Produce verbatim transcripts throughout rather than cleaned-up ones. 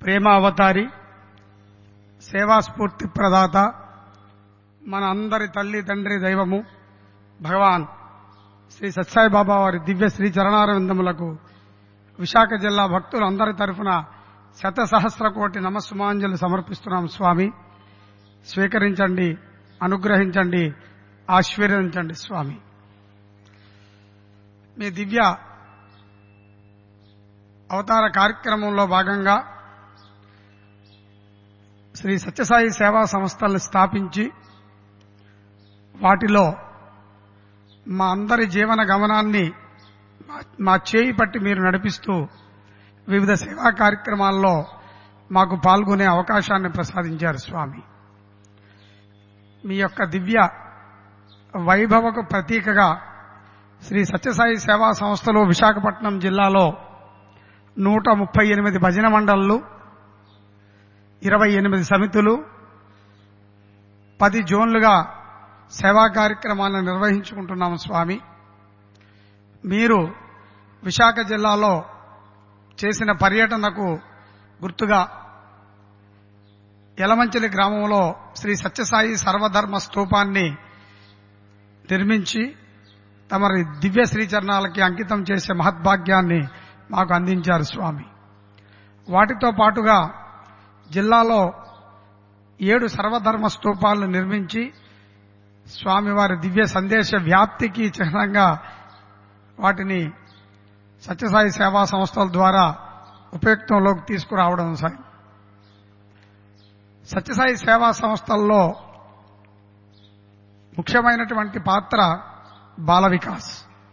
ప్రేమావతారి, సేవాస్ఫూర్తి ప్రదాత, మన అందరి తల్లి తండ్రి దైవము భగవాన్ శ్రీ సత్సాయిబాబా వారి దివ్య శ్రీ చరణారవిందములకు విశాఖ జిల్లా భక్తులు అందరి తరఫున శత సహస్ర కోటి నమస్సుమాంజలి సమర్పిస్తున్నాం. స్వామి స్వీకరించండి, అనుగ్రహించండి, ఆశీర్వదించండి. స్వామి మీ దివ్య అవతార కార్యక్రమంలో భాగంగా శ్రీ సత్యసాయి సేవా సంస్థలను స్థాపించి వాటిలో మా అందరి జీవన గమనాన్ని మా చేయి పట్టి మీరు నడిపిస్తూ వివిధ సేవా కార్యక్రమాల్లో మాకు పాల్గొనే అవకాశాన్ని ప్రసాదించారు. స్వామి మీ యొక్క దివ్య వైభవకు ప్రతీకగా శ్రీ సత్యసాయి సేవా సంస్థలు విశాఖపట్నం జిల్లాలో నూట ముప్పై ఎనిమిది భజన మండళ్లు, ఇరవై ఎనిమిది సమితులు, పది జోన్లుగా సేవా కార్యక్రమాలను నిర్వహించుకుంటున్నాము. స్వామి మీరు విశాఖ జిల్లాలో చేసిన పర్యటనకు గుర్తుగా యలమంచిలి గ్రామంలో శ్రీ సత్యసాయి సర్వధర్మ స్తూపాన్ని నిర్మించి తమరి దివ్య శ్రీచరణాలకి అంకితం చేసే మహద్భాగ్యాన్ని మాకు అందించారు. స్వామి వాటితో పాటుగా జిల్లాలో ఏడు సర్వధర్మ స్తూపాలను నిర్మించి స్వామివారి దివ్య సందేశ వ్యాప్తికి చిహ్నంగా వాటిని సత్యసాయి సేవా సంస్థల ద్వారా ఉపయుక్తంలోకి తీసుకురావడం. సత్యసాయి సేవా సంస్థల్లో ముఖ్యమైనటువంటి పాత్ర బాల వికాస్.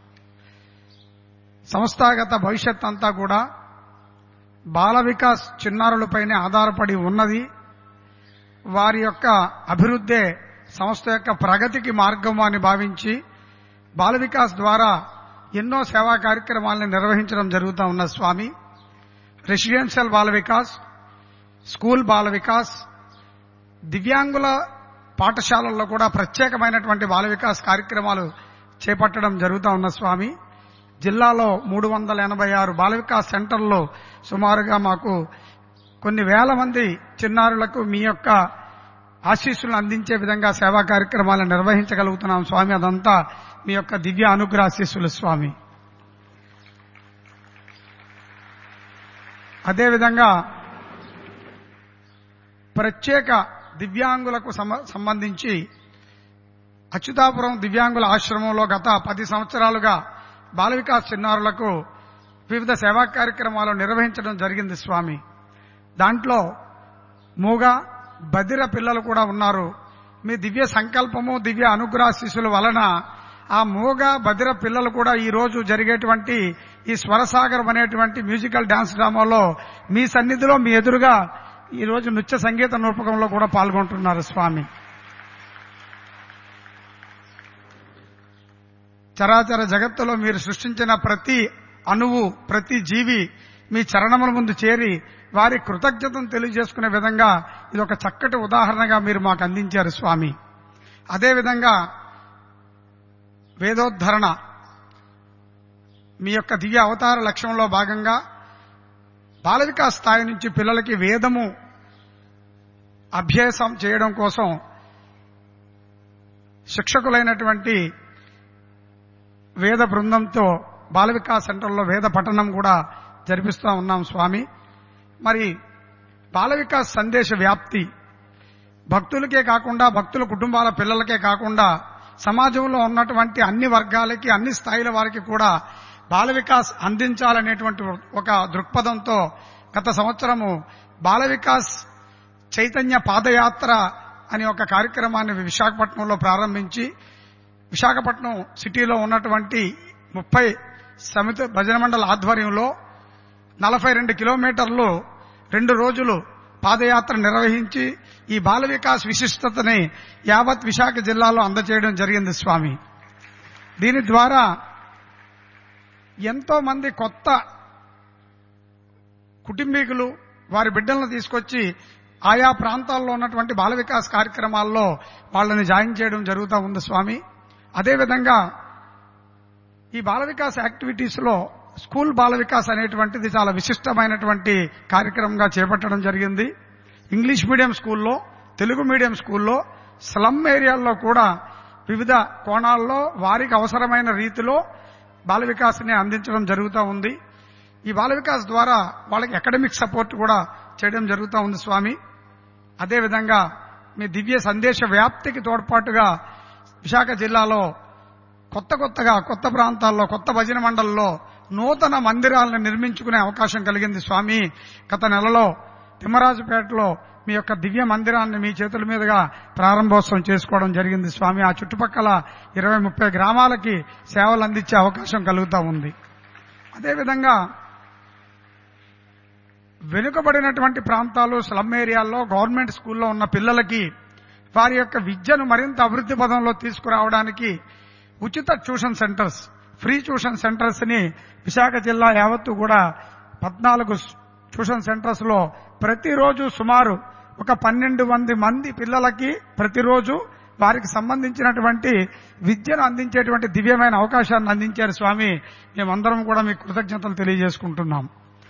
సంస్థాగత భవిష్యత్ అంతా కూడా బాల వికాస్ చిన్నారులపైనే ఆధారపడి ఉన్నది. వారి యొక్క అభివృద్ధే సంస్థ యొక్క ప్రగతికి మార్గం అని భావించి బాల వికాస్ ద్వారా ఎన్నో సేవా కార్యక్రమాలను నిర్వహించడం జరుగుతూ ఉన్న. స్వామి రెసిడెన్షియల్ బాల వికాస్, స్కూల్ బాల వికాస్, దివ్యాంగుల పాఠశాలల్లో కూడా ప్రత్యేకమైనటువంటి బాల వికాస్ కార్యక్రమాలు చేపట్టడం జరుగుతూ ఉన్న. స్వామి జిల్లాలో మూడు వందల ఎనభై ఆరు బాల వికాస్ సెంటర్లో సుమారుగా మాకు కొన్ని వేల మంది చిన్నారులకు మీ యొక్క ఆశీస్సులను అందించే విధంగా సేవా కార్యక్రమాలను నిర్వహించగలుగుతున్నాం. స్వామి అదంతా మీ యొక్క దివ్య అనుగ్రహ ఆశీస్సులు. స్వామి అదేవిధంగా ప్రత్యేక దివ్యాంగులకు సంబంధించి అచ్యుతాపురం దివ్యాంగుల ఆశ్రమంలో గత పది సంవత్సరాలుగా బాల వికాస్ చిన్నారులకు వివిధ సేవా కార్యక్రమాలు నిర్వహించడం జరిగింది. స్వామి దాంట్లో మూగ బదిర పిల్లలు కూడా ఉన్నారు. మీ దివ్య సంకల్పము, దివ్య అనుగ్రహ శిశుల వలన ఆ మూగ బదిర పిల్లలు కూడా ఈ రోజు జరిగేటువంటి ఈ స్వరసాగరం అనేటువంటి మ్యూజికల్ డాన్స్ డ్రామాలో మీ సన్నిధిలో మీ ఎదురుగా ఈ రోజు నృత్య సంగీత రూపకంలో కూడా పాల్గొంటున్నారు. స్వామి చరాచర జగత్తులో మీరు సృష్టించిన ప్రతి అణువు, ప్రతి జీవి మీ చరణముల ముందు చేరి వారి కృతజ్ఞతను తెలియజేసుకునే విధంగా ఇది ఒక చక్కటి ఉదాహరణగా మీరు మాకు అందించారు. స్వామి అదేవిధంగా వేదోద్ధరణ మీ యొక్క దివ్య అవతార లక్ష్యంలో భాగంగా బాల వికాస్ స్థాయి నుంచి పిల్లలకి వేదము అభ్యాసం చేయడం కోసం శిక్షకులైనటువంటి వేద బృందంతో బాల వికాస్ సెంటర్లో వేద పఠనం కూడా జరిపిస్తూ ఉన్నాం. స్వామి మరి బాల వికాస్ సందేశ వ్యాప్తి భక్తులకే కాకుండా, భక్తుల కుటుంబాల పిల్లలకే కాకుండా సమాజంలో ఉన్నటువంటి అన్ని వర్గాలకి, అన్ని స్థాయిల వారికి కూడా బాల వికాస్ అందించాలనేటువంటి ఒక దృక్పథంతో గత సంవత్సరము బాల వికాస్ చైతన్య పాదయాత్ర అనే ఒక కార్యక్రమాన్ని విశాఖపట్నంలో ప్రారంభించి విశాఖపట్నం సిటీలో ఉన్నటువంటి ముప్పై సమితి భజన మండల ఆధ్వర్యంలో నలభై రెండు కిలోమీటర్లు రెండు రోజులు పాదయాత్ర నిర్వహించి ఈ బాల వికాస్ విశిష్టతని యావత్ విశాఖ జిల్లాలో అందజేయడం జరిగింది. స్వామి దీని ద్వారా ఎంతో మంది కొత్త కుటుంబీకులు వారి బిడ్డలను తీసుకొచ్చి ఆయా ప్రాంతాల్లో ఉన్నటువంటి బాల వికాస్ కార్యక్రమాల్లో వాళ్ళని జాయిన్ చేయడం జరుగుతూ ఉంది. స్వామి అదేవిధంగా ఈ బాల వికాస్ యాక్టివిటీస్ లో స్కూల్ బాల వికాస్ అనేటువంటిది చాలా విశిష్టమైనటువంటి కార్యక్రమంగా చేపట్టడం జరిగింది. ఇంగ్లీష్ మీడియం స్కూల్లో, తెలుగు మీడియం స్కూల్లో, స్లమ్ ఏరియాల్లో కూడా వివిధ కోణాల్లో వారికి అవసరమైన రీతిలో బాల వికాస్ని అందించడం జరుగుతూ ఉంది. ఈ బాల వికాస్ ద్వారా వాళ్ళకి అకాడమిక్ సపోర్ట్ కూడా చేయడం జరుగుతూ ఉంది స్వామి. అదేవిధంగా మీ దివ్య సందేశ వ్యాప్తికి తోడ్పాటుగా విశాఖ జిల్లాలో కొత్త కొత్తగా కొత్త ప్రాంతాల్లో కొత్త భజన మండలిలో నూతన మందిరాలను నిర్మించుకునే అవకాశం కలిగింది స్వామి. గత నెలలో తిమ్మరాజుపేటలో మీ యొక్క దివ్య మందిరాన్ని మీ చేతుల మీదుగా ప్రారంభోత్సవం చేసుకోవడం జరిగింది స్వామి. ఆ చుట్టుపక్కల ఇరవై ముప్పై గ్రామాలకి సేవలు అందించే అవకాశం కలుగుతూ ఉంది. అదేవిధంగా వెనుకబడినటువంటి ప్రాంతాలు, స్లమ్ ఏరియాల్లో గవర్నమెంట్ స్కూల్లో ఉన్న పిల్లలకి వారి యొక్క విద్యను మరింత అభివృద్ధి పదంలో తీసుకురావడానికి ఉచిత tuition centers, free tuition centers ని విశాఖ జిల్లా యావత్తు కూడా పద్నాలుగు ట్యూషన్ సెంటర్స్ లో ప్రతిరోజు సుమారు ఒక పన్నెండు మంది మంది పిల్లలకి ప్రతిరోజు వారికి సంబంధించినటువంటి విద్యను అందించేటువంటి దివ్యమైన అవకాశాన్ని అందించారు స్వామి. మేమందరం కూడా మీకు కృతజ్ఞతలు తెలియజేసుకుంటున్నాం.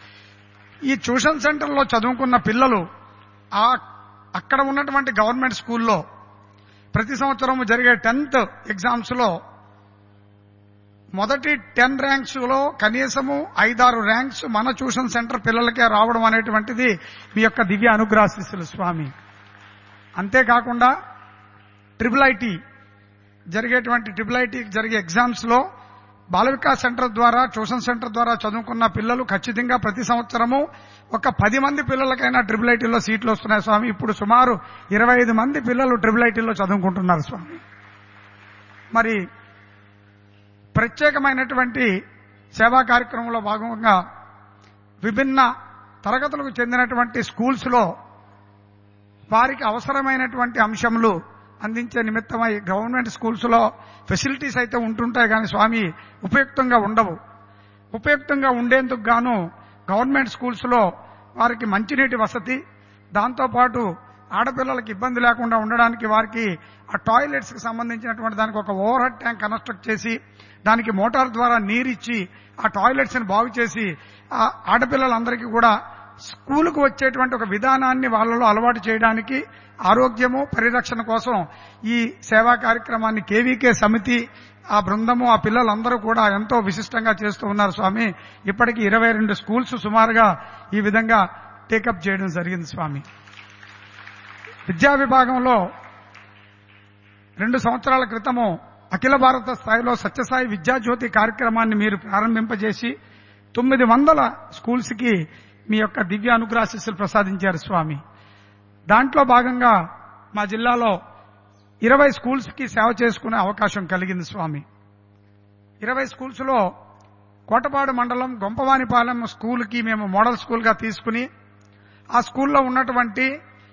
ఈ ట్యూషన్ సెంటర్లో చదువుకున్న పిల్లలు ఆ అక్కడ ఉన్నటువంటి గవర్నమెంట్ స్కూల్లో ప్రతి సంవత్సరం జరిగే టెన్త్ ఎగ్జామ్స్ లో మొదటి టెన్ ర్యాంక్స్ లో కనీసము ఐదారు ర్యాంక్స్ మన ట్యూషన్ సెంటర్ పిల్లలకే రావడం అనేటువంటిది మీ యొక్క దివ్య అనుగ్రహాశీస్సులు స్వామి. అంతేకాకుండా ట్రిపుల్ ఐటీ జరిగేటువంటి ట్రిపుల్ ఐటీ జరిగే ఎగ్జామ్స్ లో బాల వికాస్ సెంటర్ ద్వారా, ట్యూషన్ సెంటర్ ద్వారా చదువుకున్న పిల్లలు ఖచ్చితంగా ప్రతి సంవత్సరము ఒక పది మంది పిల్లలకైనా ట్రిపుల్ ఐటీలో సీట్లు వస్తున్నాయి స్వామి. ఇప్పుడు సుమారు ఇరవై ఐదు మంది పిల్లలు ట్రిపుల్ ఐటీలో చదువుకుంటున్నారు స్వామి. మరి ప్రత్యేకమైనటువంటి సేవా కార్యక్రమంలో భాగంగా విభిన్న తరగతులకు చెందినటువంటి స్కూల్స్ లో వారికి అవసరమైనటువంటి అంశములు అందించే నిమిత్తమై గవర్నమెంట్ స్కూల్స్ లో ఫెసిలిటీస్ అయితే ఉంటుంటాయి కానీ స్వామి ఉపయుక్తంగా ఉండవు. ఉపయుక్తంగా ఉండేందుకు గాను గవర్నమెంట్ స్కూల్స్ లో వారికి మంచినీటి వసతి, దాంతోపాటు ఆడపిల్లలకి ఇబ్బంది లేకుండా ఉండడానికి వారికి ఆ టాయిలెట్స్ కి సంబంధించినటువంటి దానికి ఒక ఓవర్ హెడ్ ట్యాంక్ కన్స్ట్రక్ట్ చేసి దానికి మోటార్ ద్వారా నీరిచ్చి ఆ టాయిలెట్స్ ని బాగు చేసి ఆ ఆడపిల్లలందరికీ కూడా స్కూలుకు వచ్చేటువంటి ఒక విధానాన్ని వాళ్ళలో అలవాటు చేయడానికి, ఆరోగ్యము పరిరక్షణ కోసం ఈ సేవా కార్యక్రమాన్ని కేవీకే సమితి ఆ బృందము ఆ పిల్లలందరూ కూడా ఎంతో విశిష్టంగా చేస్తూ ఉన్నారు స్వామి. ఇప్పటికీ ఇరవై రెండు స్కూల్స్ సుమారుగా ఈ విధంగా టేకప్ చేయడం జరిగింది స్వామి. విద్యా విభాగంలో రెండు సంవత్సరాల క్రితము అఖిల భారత స్థాయిలో సత్యసాయి విద్యాజ్యోతి కార్యక్రమాన్ని మీరు ప్రారంభింపజేసి తొమ్మిది వందల స్కూల్స్ కి మీ యొక్క దివ్య అనుగ్రహాశీస్సులు ప్రసాదించారు స్వామి. దాంట్లో భాగంగా మా జిల్లాలో ఇరవై స్కూల్స్ కి సేవ చేసుకునే అవకాశం కలిగింది స్వామి. ఇరవై స్కూల్స్ లో కోటపాడు మండలం గొంపవానిపాలెం స్కూల్ కి మేము మోడల్ స్కూల్ గా తీసుకుని ఆ స్కూల్లో ఉన్నటువంటి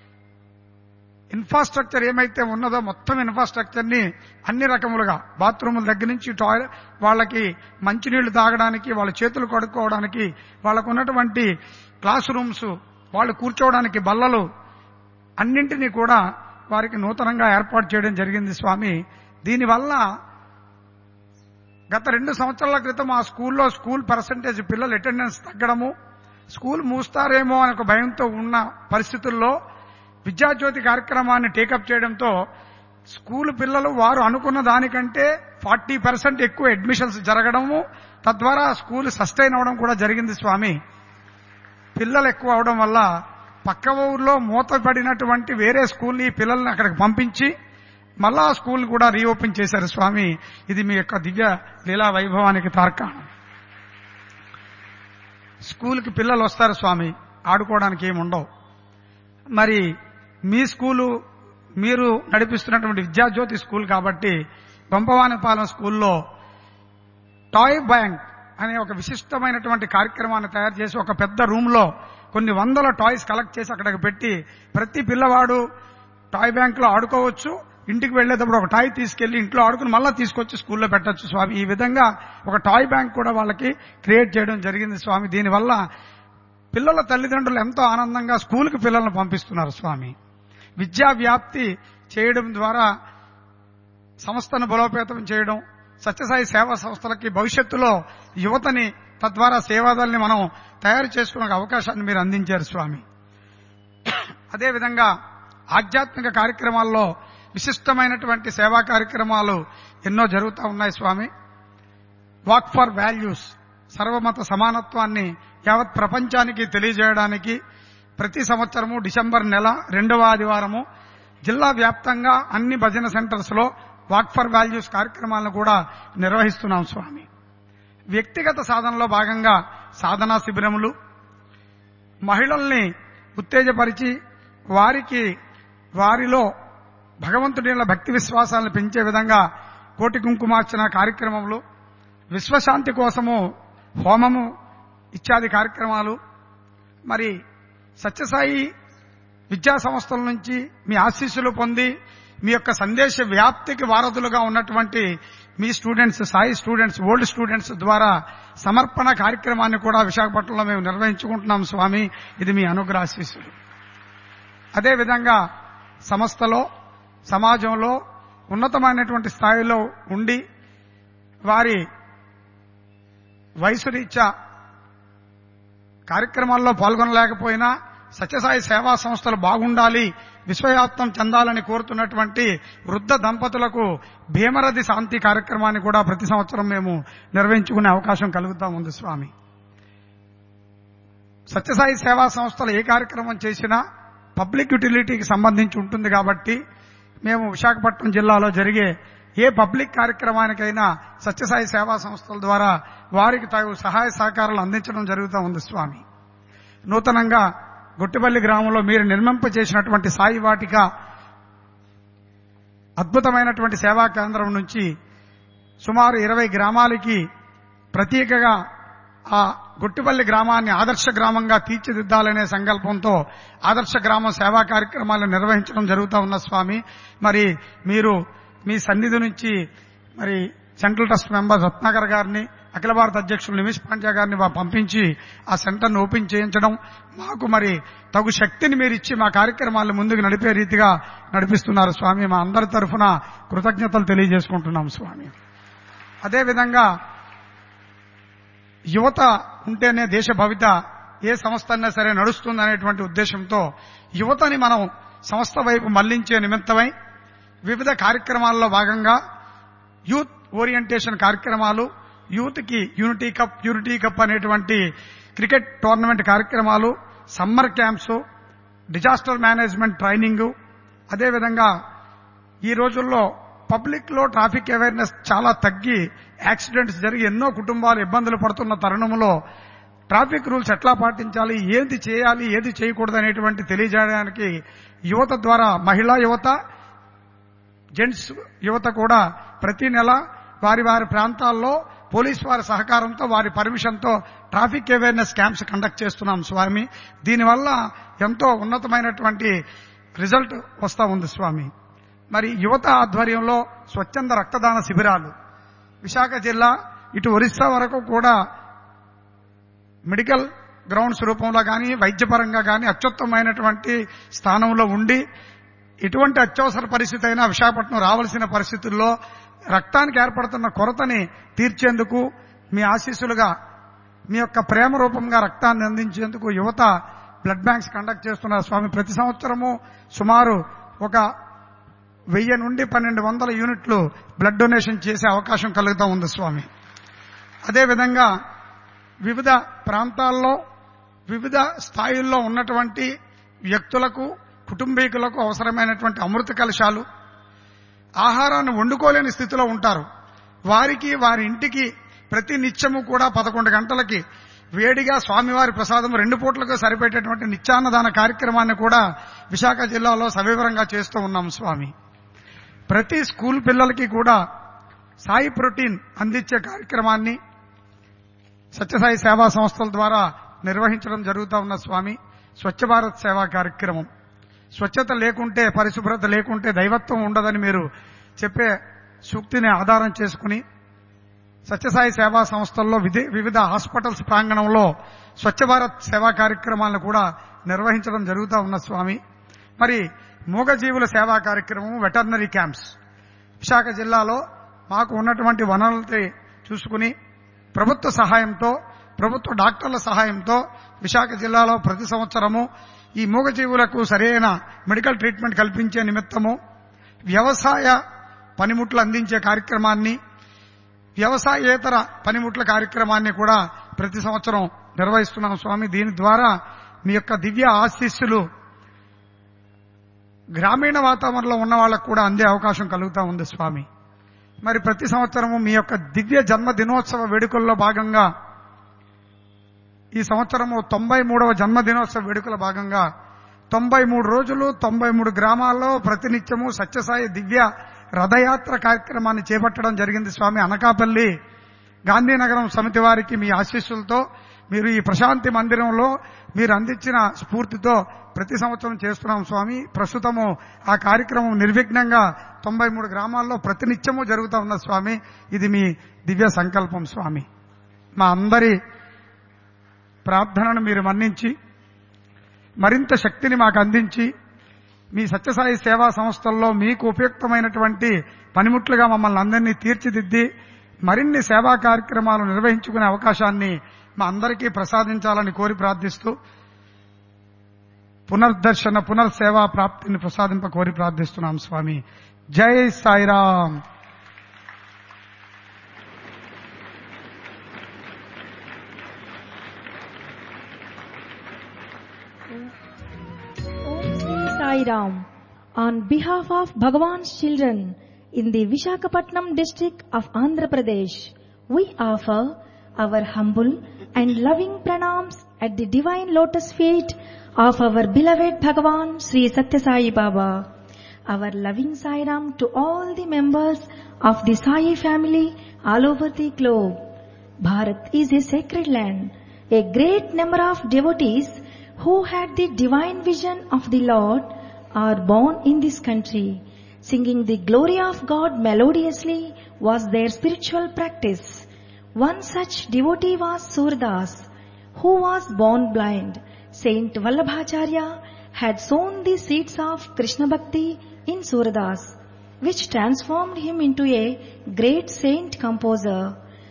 ఇన్ఫ్రాస్ట్రక్చర్ ఏమైతే ఉన్నదో మొత్తం ఇన్ఫ్రాస్ట్రక్చర్ ని అన్ని రకములుగా బాత్రూముల దగ్గర నుంచి టాయిలెట్, వాళ్ళకి మంచినీళ్లు తాగడానికి, వాళ్ళ చేతులు కడుక్కోవడానికి, వాళ్ళకు ఉన్నటువంటి క్లాస్ రూమ్స్, వాళ్ళు కూర్చోవడానికి బల్లలు అన్నింటినీ కూడా వారికి నూతనంగా ఏర్పాటు చేయడం జరిగింది స్వామి. దీనివల్ల గత రెండు సంవత్సరాల క్రితం ఆ స్కూల్లో స్కూల్ పర్సంటేజ్ పిల్లల అటెండెన్స్ తగ్గడము, స్కూల్ మూస్తారేమో అనే ఒక భయంతో ఉన్న పరిస్థితుల్లో విద్యాజ్యోతి కార్యక్రమాన్ని టేకప్ చేయడంతో స్కూల్ పిల్లలు వారు అనుకున్న దానికంటే ఫార్టీ పర్సెంట్ ఎక్కువ అడ్మిషన్స్ జరగడము, తద్వారా స్కూల్ సస్టైన్ అవడం కూడా జరిగింది స్వామి. పిల్లలు ఎక్కువ అవడం వల్ల పక్క ఊర్లో మూతపడినటువంటి వేరే స్కూల్ ఈ పిల్లల్ని అక్కడికి పంపించి మళ్ళా స్కూల్ కూడా రీఓపెన్ చేశారు స్వామి. ఇది మీ యొక్క దివ్య లీలా వైభవానికి తార్కాణం. స్కూల్కి పిల్లలు వస్తారు స్వామి, ఆడుకోవడానికి ఏముండవు. మరి మీ స్కూలు మీరు నడిపిస్తున్నటువంటి విద్యాజ్యోతి స్కూల్ కాబట్టి గొంపవానిపాలెం స్కూల్లో టాయ్ బ్యాంక్ అనే ఒక విశిష్టమైనటువంటి కార్యక్రమాన్ని తయారు చేసి ఒక పెద్ద రూమ్ లో కొన్ని వందల టాయ్స్ కలెక్ట్ చేసి అక్కడికి పెట్టి ప్రతి పిల్లవాడు టాయ్ బ్యాంక్ లో ఆడుకోవచ్చు. ఇంటికి వెళ్లేటప్పుడు ఒక టాయ్ తీసుకెళ్లి ఇంట్లో ఆడుకుని మళ్ళా తీసుకొచ్చి స్కూల్లో పెట్టచ్చు స్వామి. ఈ విధంగా ఒక టాయ్ బ్యాంక్ కూడా వాళ్ళకి క్రియేట్ చేయడం జరిగింది స్వామి. దీనివల్ల పిల్లల తల్లిదండ్రులు ఎంతో ఆనందంగా స్కూల్కి పిల్లలను పంపిస్తున్నారు స్వామి. విద్యా వ్యాప్తి చేయడం ద్వారా సంస్థను బలోపేతం చేయడం, సత్యసాయి సేవా సంస్థలకి భవిష్యత్తులో యువతని తద్వారా సేవాదల్ని మనం తయారు చేసుకునే అవకాశాన్ని మీరు అందించారు స్వామి. అదేవిధంగా ఆధ్యాత్మిక కార్యక్రమాల్లో విశిష్టమైనటువంటి సేవా కార్యక్రమాలు ఎన్నో జరుగుతూ ఉన్నాయి స్వామి. వాక్ ఫర్ వాల్యూస్, సర్వమత సమానత్వాన్ని యావత్ ప్రపంచానికి తెలియజేయడానికి ప్రతి సంవత్సరము డిసెంబర్ నెల రెండవ ఆదివారము జిల్లా వ్యాప్తంగా అన్ని భజన సెంటర్స్ లో వాక్ ఫర్ వాల్యూస్ కార్యక్రమాలను కూడా నిర్వహిస్తున్నాం స్వామి. వ్యక్తిగత సాధనలో భాగంగా సాధనా శిబిరములు, మహిళల్ని ఉత్తేజపరిచి వారికి వారిలో భగవంతుడి భక్తి విశ్వాసాలను పెంచే విధంగా కోటి కుంకుమార్చన కార్యక్రమములు, విశ్వశాంతి కోసము హోమము ఇత్యాది కార్యక్రమాలు, మరి సత్యసాయి విద్యా సంస్థల నుంచి మీ ఆశీస్సులు పొంది మీ యొక్క సందేశ వ్యాప్తికి వారధులుగా ఉన్నటువంటి మీ students, Sai students, old students ద్వారా సమర్పణ కార్యక్రమాన్ని కూడా విశాఖపట్నంలో మేము నిర్వహించుకుంటున్నాం స్వామి. ఇది మీ అనుగ్రహ ఆశీస్సులు. అదేవిధంగా సంస్థలో సమాజంలో ఉన్నతమైనటువంటి స్థాయిలో ఉండి వారి వయసు రీత్యా కార్యక్రమాల్లో పాల్గొనలేకపోయినా సత్యసాయి సేవా సంస్థలు బాగుండాలి, విశ్వవ్యాప్తం చెందాలని కోరుతున్నటువంటి వృద్ధ దంపతులకు భీమరథి శాంతి కార్యక్రమాన్ని కూడా ప్రతి సంవత్సరం మేము నిర్వహించుకునే అవకాశం కలుగుతా ఉంది స్వామి. సత్యసాయి సేవా సంస్థలు ఏ కార్యక్రమం చేసినా పబ్లిక్ యుటిలిటీకి సంబంధించి ఉంటుంది కాబట్టి మేము విశాఖపట్నం జిల్లాలో జరిగే ఏ పబ్లిక్ కార్యక్రమానికైనా సత్యసాయి సేవా సంస్థల ద్వారా వారికి తగు సహాయ సహకారాలు అందించడం జరుగుతూ ఉంది స్వామి. నూతనంగా గొట్టిపల్లి గ్రామంలో మీరు నిర్మింప చేసినటువంటి సాయి వాటిక అద్భుతమైనటువంటి సేవా కేంద్రం నుంచి సుమారు ఇరవై గ్రామాలకి ప్రత్యేకగా ఆ గొట్టిపల్లి గ్రామాన్ని ఆదర్శ గ్రామంగా తీర్చిదిద్దాలనే సంకల్పంతో ఆదర్శ గ్రామ సేవా కార్యక్రమాలను నిర్వహించడం జరుగుతూ ఉన్న స్వామి. మరి మీరు మీ సన్నిధి నుంచి మరి సెంట్రల్ ట్రస్ట్ మెంబర్ రత్నాకర్ గారిని, అఖిల భారత అధ్యక్షులు నిమిష్ పాండ్యా గారిని పంపించి ఆ సెంటర్ను ఓపెన్ చేయించడం, మాకు మరి తగు శక్తిని మీరు ఇచ్చి మా కార్యక్రమాలను ముందుకు నడిపే రీతిగా నడిపిస్తున్నారు స్వామి. మా అందరి తరఫున కృతజ్ఞతలు తెలియజేసుకుంటున్నాం స్వామి. అదేవిధంగా యువత ఉంటేనే దేశ భవిత ఏ సంస్థ అయినా సరే నడుస్తుందనేటువంటి ఉద్దేశంతో యువతని మనం సంస్థ వైపు మళ్లించే నిమిత్తమై వివిధ కార్యక్రమాల్లో భాగంగా యూత్ ఓరియంటేషన్ కార్యక్రమాలు, యూత్ కి యూనిటీ కప్ యూనిటీ కప్ అనేటువంటి క్రికెట్ టోర్నమెంట్ కార్యక్రమాలు, summer camps, disaster management training, అదేవిధంగా ఈ రోజుల్లో పబ్లిక్ లో ట్రాఫిక్ అవేర్నెస్ చాలా తగ్గి యాక్సిడెంట్స్ జరిగి ఎన్నో కుటుంబాలు ఇబ్బందులు పడుతున్న తరుణంలో ట్రాఫిక్ రూల్స్ ఎట్లా పాటించాలి, ఏది చేయాలి, ఏది చేయకూడదు అనేటువంటి తెలియజేయడానికి యువత ద్వారా మహిళా యువత, జెంట్స్ యువత కూడా ప్రతి నెల వారి వారి ప్రాంతాల్లో పోలీసు వారి సహకారంతో వారి పర్మిషన్తో ట్రాఫిక్ అవేర్నెస్ క్యాంప్స్ కండక్ట్ చేస్తున్నాం స్వామి. దీనివల్ల ఎంతో ఉన్నతమైనటువంటి రిజల్ట్ వస్తా ఉంది స్వామి. మరి యువత ఆధ్వర్యంలో స్వచ్ఛంద రక్తదాన శిబిరాలు విశాఖ జిల్లా ఇటు ఒరిస్సా వరకు కూడా మెడికల్ గ్రౌండ్స్ రూపంలో కానీ వైద్యపరంగా కానీ అత్యుత్తమైనటువంటి స్థానంలో ఉండి ఎటువంటి అత్యవసర పరిస్థితి అయినా విశాఖపట్నం రావాల్సిన పరిస్థితుల్లో రక్తానికి ఏర్పడుతున్న కొరతని తీర్చేందుకు మీ ఆశీస్సులుగా మీ యొక్క ప్రేమ రూపంగా రక్తాన్ని అందించేందుకు యువత బ్లడ్ బ్యాంక్స్ కండక్ట్ చేస్తున్నారు స్వామి. ప్రతి సంవత్సరము సుమారు ఒక వెయ్యి నుండి పన్నెండు వందల యూనిట్లు బ్లడ్ డొనేషన్ చేసే అవకాశం కలుగుతూ ఉంది స్వామి. అదేవిధంగా వివిధ ప్రాంతాల్లో వివిధ స్థాయిల్లో ఉన్నటువంటి వ్యక్తులకు, కుటుంబీకులకు అవసరమైనటువంటి అమృత కలశాలు, ఆహారాన్ని వండుకోలేని స్థితిలో ఉంటారు. వారికి వారి ఇంటికి ప్రతి నిత్యము కూడా పదకొండు గంటలకి వేడిగా స్వామివారి ప్రసాదం రెండు పూట్లకు సరిపెట్టేటువంటి నిత్యాన్నదాన కార్యక్రమాన్ని కూడా విశాఖ జిల్లాలో సవివరంగా చేస్తూ ఉన్నాం స్వామి. ప్రతి స్కూల్ పిల్లలకి కూడా సాయి ప్రోటీన్ అందించే కార్యక్రమాన్ని సత్యసాయి సేవా సంస్థల ద్వారా నిర్వహించడం జరుగుతూ ఉన్న స్వామి. స్వచ్ఛ భారత్ సేవా కార్యక్రమం, స్వచ్ఛత లేకుంటే, పరిశుభ్రత లేకుంటే దైవత్వం ఉండదని మీరు చెప్పే సూక్తిని ఆధారం చేసుకుని సత్యసాయి సేవా సంస్థల్లో వివిధ హాస్పిటల్స్ ప్రాంగణంలో స్వచ్ఛ భారత్ సేవా కార్యక్రమాలను కూడా నిర్వహించడం జరుగుతూ ఉన్న స్వామి. మరి మూగజీవుల సేవా కార్యక్రమం, వెటర్నరీ క్యాంప్స్ విశాఖ జిల్లాలో మాకు ఉన్నటువంటి వనరులతో చూసుకుని ప్రభుత్వ సహాయంతో ప్రభుత్వ డాక్టర్ల సహాయంతో విశాఖ జిల్లాలో ప్రతి సంవత్సరము ఈ మూగజీవులకు సరైన మెడికల్ ట్రీట్మెంట్ కల్పించే నిమిత్తము వ్యవసాయ పనిముట్లు అందించే కార్యక్రమాన్ని, వ్యవసాయేతర పనిముట్ల కార్యక్రమాన్ని కూడా ప్రతి సంవత్సరం నిర్వహిస్తున్నాం స్వామి. దీని ద్వారా మీ యొక్క దివ్య ఆశీస్సులు గ్రామీణ వాతావరణంలో ఉన్న వాళ్ళకు కూడా అందే అవకాశం కలుగుతా ఉంది స్వామి. మరి ప్రతి సంవత్సరము మీ యొక్క దివ్య జన్మ దినోత్సవ వేడుకల్లో భాగంగా ఈ సంవత్సరము తొంభై మూడవ జన్మదినోత్సవ వేడుకల భాగంగా తొంభై మూడు రోజులు తొంభై మూడు గ్రామాల్లో ప్రతినిత్యము సత్యసాయి దివ్య రథయాత్ర కార్యక్రమాన్ని చేపట్టడం జరిగింది స్వామి. అనకాపల్లి గాంధీనగరం సమితి వారికి మీ ఆశీస్సులతో మీరు ఈ ప్రశాంతి మందిరంలో మీరు అందించిన స్ఫూర్తితో ప్రతి సంవత్సరం చేస్తున్నాం స్వామి. ప్రస్తుతము ఆ కార్యక్రమం నిర్విఘ్నంగా తొంభై మూడు గ్రామాల్లో ప్రతినిత్యము జరుగుతూ ఉన్నది స్వామి. ఇది మీ దివ్య సంకల్పం స్వామి. మా అందరి ప్రార్థనను మీరు మన్నించి మరింత శక్తిని మాకు అందించి మీ సత్యసాయి సేవా సంస్థల్లో మీకు ఉపయుక్తమైనటువంటి పనిముట్లుగా మమ్మల్ని అందరినీ తీర్చిదిద్ది మరిన్ని సేవా కార్యక్రమాలు నిర్వహించుకునే అవకాశాన్ని మా అందరికీ ప్రసాదించాలని కోరి ప్రార్థిస్తూ పునర్దర్శన పునర్సేవా ప్రాప్తిని ప్రసాదింప కోరి ప్రార్థిస్తున్నాం స్వామి. జై Sairam. Sai Ram. On behalf of Bhagavan's children in the Visakhapatnam district of Andhra Pradesh, we offer our humble and loving pranams at the divine lotus feet of our beloved Bhagavan Sri Satya Sai Baba. Our loving Sai Ram to all the members of the Sai family all over the globe. Bharat is a sacred land. A great number of devotees who had the divine vision of the Lord are born in this country. Singing the glory of God melodiously was their spiritual practice. One such devotee was Surdas, who was born blind. Saint Vallabhacharya had sown the seeds of Krishna Bhakti in Surdas, which transformed him into a great saint composer.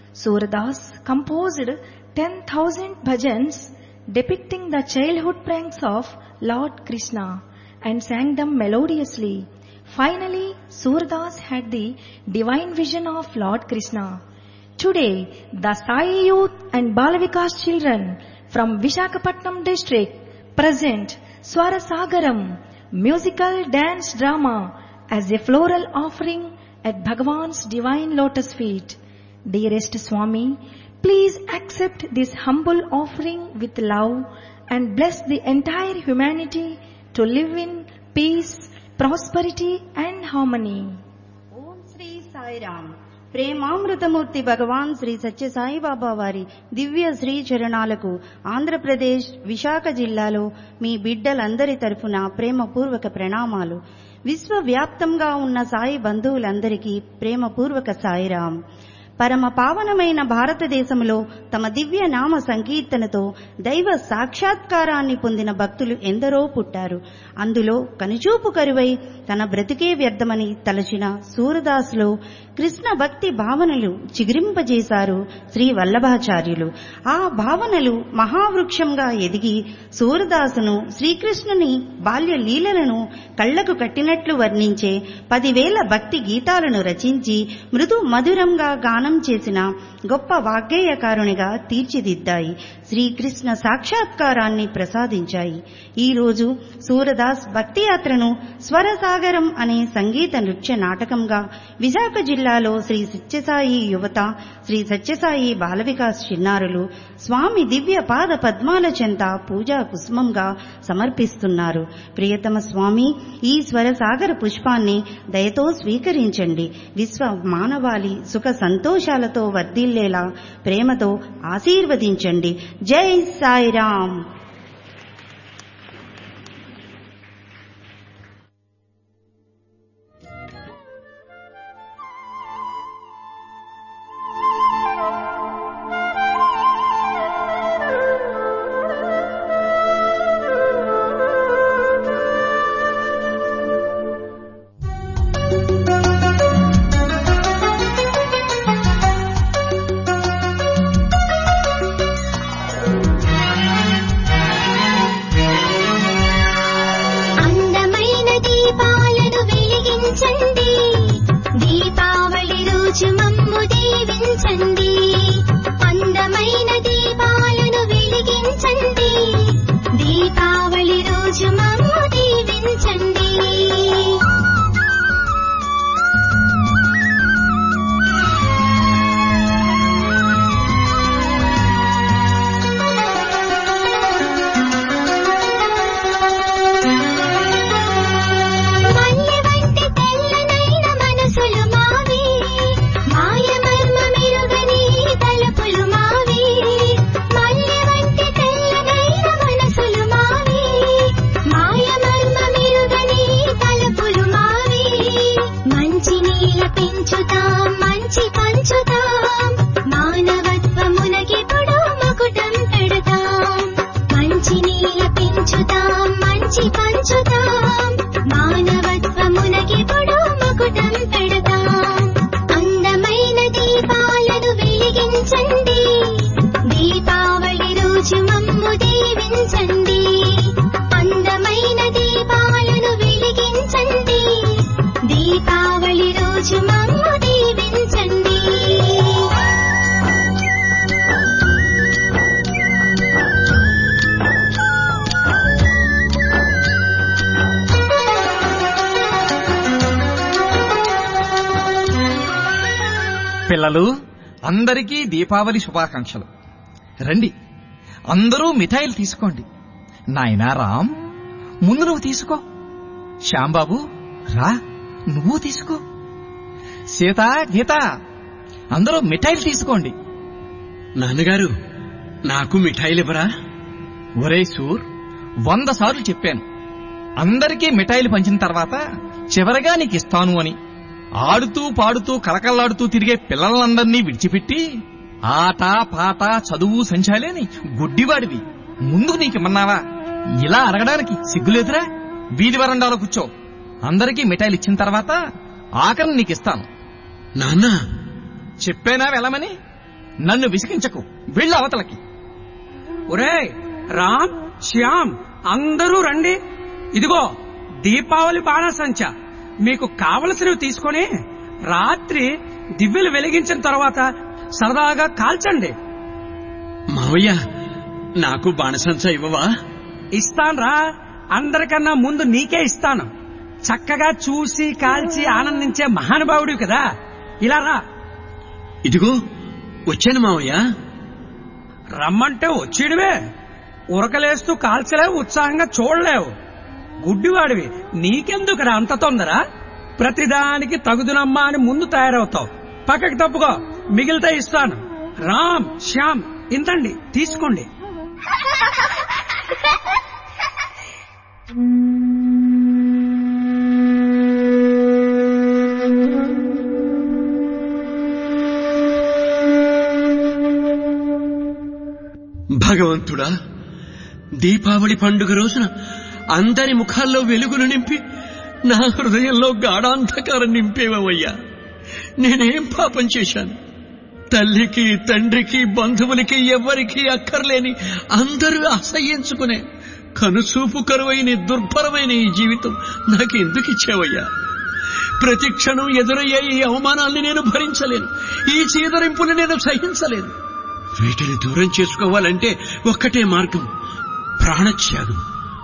Surdas composed ten thousand bhajans depicting the childhood pranks of Lord Krishna and sang them melodiously. Finally, Surdas had the divine vision of Lord Krishna. Today, the Sai youth and Balavikas children from Visakhapatnam district present Swara Sagaram, musical dance drama as a floral offering at Bhagavan's divine lotus feet. Dearest Swami, please accept this humble offering with love and bless the entire humanity to live in peace, prosperity and harmony. Om Sri Sai Ram. ప్రేమామృతమూర్తి భగవాన్ శ్రీ సత్య సాయిబాబా వారి దివ్య శ్రీ చరణాలకు ఆంధ్రప్రదేశ్ విశాఖ జిల్లాలో మీ బిడ్డలందరి తరఫున ప్రేమపూర్వక ప్రణామాలు. విశ్వవ్యాప్తంగా ఉన్న సాయి బంధువులందరికీ ప్రేమపూర్వక సాయిరాం. పరమ పావనమైన భారతదేశంలో తమ దివ్య నామ సంకీర్తనతో దైవ సాక్షాత్కారాన్ని పొందిన భక్తులు ఎందరో పుట్టారు. అందులో కనుచూపు కరువై తన బ్రతికే వ్యర్థమని తలచిన సూరదాసులో కృష్ణ భక్తి భావనలు చిగురింపజేశారు శ్రీ వల్లభాచార్యులు. ఆ భావనలు మహావృక్షంగా ఎదిగి సూరదాసును శ్రీకృష్ణుని బాల్య లీలలను కళ్లకు కట్టినట్లు వర్ణించే పదివేల భక్తి గీతాలను రచించి మృదు మధురంగా గానం చేసిన గొప్ప వాగ్గేయకారునిగా తీర్చిదిద్దాయి. శ్రీకృష్ణ సాక్షాత్కారాన్ని ప్రసాదించాయి. ఈ రోజు సూరదాస్ భక్తి యాత్రను స్వరసాగరం అనే సంగీత నృత్య నాటకంగా విశాఖ జిల్లాలో శ్రీ సత్యసాయి యువత, శ్రీ సత్యసాయి బాలవికాస్ చిన్నారులు స్వామి దివ్య పాద పద్మాల చెంత పూజా కుసుమంగా సమర్పిస్తున్నారు. ప్రియతమ స్వామి, ఈ స్వరసాగర పుష్పాన్ని దయతో స్వీకరించండి. విశ్వ మానవాళి సుఖ సంతోషాలతో వర్ధిల్లేలా ప్రేమతో ఆశీర్వదించండి. జై సాయిరాం. రోజు మమ్ము దీవించండి. పిల్లలు, అందరికీ దీపావళి శుభాకాంక్షలు. రండి, అందరూ మిఠాయిలు తీసుకోండి. నాయనా రామ్, ముందు నువ్వు తీసుకో. శ్యాంబాబు, రా, నువ్వు తీసుకో. సీత, గీత, అందరూ మిఠాయిలు తీసుకోండి. నాన్నగారు, నాకు మిఠాయిలివ్వరా? ఒరే సూర్, వంద సార్లు చెప్పాను, అందరికీ మిఠాయిలు పంచిన తర్వాత చివరగా నీకు ఇస్తాను అని. ఆడుతూ పాడుతూ కలకల్లాడుతూ తిరిగే పిల్లలందరినీ విడిచిపెట్టి ఆట పాట చదువు సంచాలేని గుడ్డివాడివి ముందుకు నీకిమ్మన్నావా? ఇలా అడగడానికి సిగ్గులేదురా? వీధి వరండాలో కూర్చో. అందరికీ మిఠాయిలు ఇచ్చిన తర్వాత ఆఖరిని నీకిస్తాను. నాన్న, చెప్పేనా వెళ్ళమని? నన్ను విసిగించకు, వెళ్ళు అవతలకి. ఒరే రామ్, శ్యామ్, అందరూ రండి. ఇదిగో దీపావళి బాణసంచ, మీకు కావలసినవి తీసుకొని రాత్రి దివ్యలు వెలిగించిన తర్వాత సరదాగా కాల్చండి. మావయ్య, నాకు బాణసంచ ఇవ్వవా? ఇస్తాన్రా, అందరికన్నా ముందు నీకే ఇస్తాను. చక్కగా చూసి కాల్చి ఆనందించే మహానుభావుడివి కదా, ఇలా రా. ఇదిగో వచ్చాను మావయ్య. రమ్మంటే వచ్చేయడమే. ఉరకలేస్తూ కాల్చలేవు, ఉత్సాహంగా చూడలేవు. గుడ్డివాడివి, నీకెందుకురా అంత తొందర? ప్రతిదానికి తగుదునమ్మా అని ముందు తయారవుతావు. పక్కకి తప్పుకో, మిగిలితే ఇస్తాను. రామ్, శ్యామ్, ఇంతండి, తీసుకోండి. భగవంతుడా, దీపావళి పండుగ రోజున అందరి ముఖాల్లో వెలుగులు నింపి నా హృదయంలో గాఢాంధకారం నింపేవయ్యా. నేనేం పాపం చేశాను? తల్లికి, తండ్రికి, బంధువులకి ఎవ్వరికీ అక్కర్లేని అందరూ అసహ్యించుకునే కనుసూపు కరువైన దుర్భరమైన ఈ జీవితం నాకెందుకు ఇచ్చావయ్యా? ప్రతి క్షణం ఎదురయ్యే ఈ అవమానాల్ని నేను భరించలేను, ఈ చీదరింపుని నేను సహించలేను. వీటిని దూరం చేసుకోవాలంటే ఒక్కటే మార్గం, ప్రాణత్యాగం.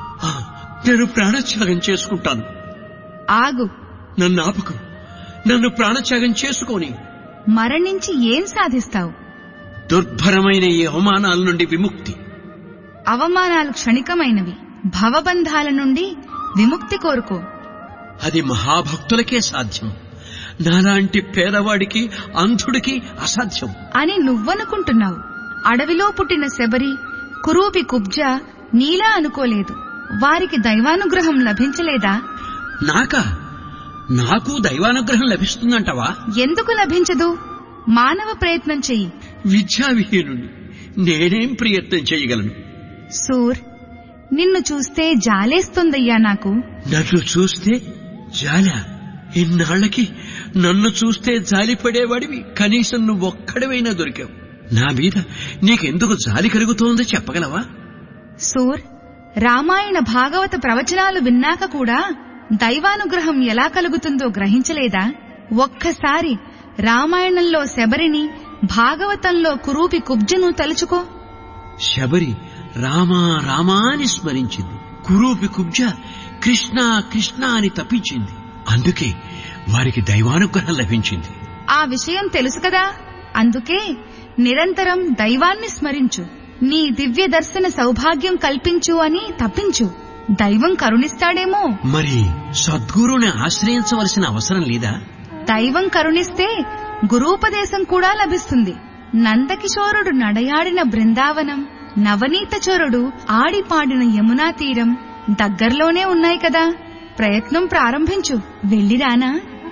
నేను ప్రాణత్యాగం చేసుకుంటాను. ఆగు. నన్ను ఆపకు. నన్ను ప్రాణత్యాగం చేసుకొని మరణించి ఏం సాధిస్తావు? దుర్భరమైన ఈ అవమానాల నుండి విముక్తి. అవమానాలు క్షణికమైనవి. భవబంధాల నుండి విముక్తి కోరుకో. అది మహాభక్తులకే సాధ్యం. నాలాంటి పేదవాడికి, అంధుడికి అసాధ్యం అని నువ్వనుకుంటున్నావు. అడవిలో పుట్టిన శబరి, కురూపి కుబ్జా నీలా అనుకోలేదు. వారికి దైవానుగ్రహం లభించలేదా? నాకా? నాకు దైవానుగ్రహం లభిస్తుందంటవా? ఎందుకు లభించదు? మానవ ప్రయత్నం చెయ్యి. విద్యావిహీనుని నేనేం ప్రయత్నం చేయగలను? సూర్, నిన్ను చూస్తే జాలేస్తుందయ్యా నాకు. నన్ను చూస్తే జాలా? ఇన్నాళ్లకి నన్ను చూస్తే జాలిపడేవాడివి కనీసం నువ్వొక్కడివైనా దొరికావు. నా మీద నీకెందుకు జాలి కలుగుతోందో చెప్పగలవా? సూర్, రామాయణ భాగవత ప్రవచనాలు విన్నాక కూడా దైవానుగ్రహం ఎలా కలుగుతుందో గ్రహించలేదా? ఒక్కసారి రామాయణంలో శబరిని, భాగవతంలో కురూపి కుబ్జను తలుచుకో. శబరి రామా రామాని స్మరించింది, కురూపి కుబ్జ కృష్ణ కృష్ణ అని తప్పించింది. అందుకే వారికి దైవానుగ్రహం లభించింది. ఆ విషయం తెలుసు కదా, అందుకే నిరంతరం దైవాన్ని స్మరించు. నీ దివ్య దర్శన సౌభాగ్యం కల్పించు అని తప్పించు. దైవం కరుణిస్తాడేమో. మరి సద్గురుని ఆశ్రయించవలసిన అవసరం లేదా? దైవం కరుణిస్తే గురూపదేశం కూడా లభిస్తుంది. నందకిశోరుడు నడయాడిన బృందావనం, నవనీతచోరుడు ఆడిపాడిన యమునా తీరం దగ్గర్లోనే ఉన్నాయి కదా. ప్రయత్నం ప్రారంభించు. వెళ్ళిరానా?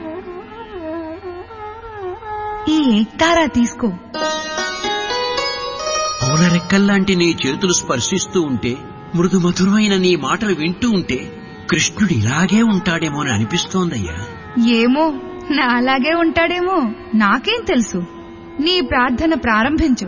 ఈ ఏక్తారా తీసుకో. పూలరెక్కల్లాంటి నీ చేతులు స్పర్శిస్తూ ఉంటే, మృదు మధురమైన నీ మాటలు వింటూ ఉంటే కృష్ణుడు ఇలాగే ఉంటాడేమో అని అనిపిస్తోందయ్యా. ఏమో, నా అలాగే ఉంటాడేమో, నాకేం తెలుసు. నీ ప్రార్థన ప్రారంభించు.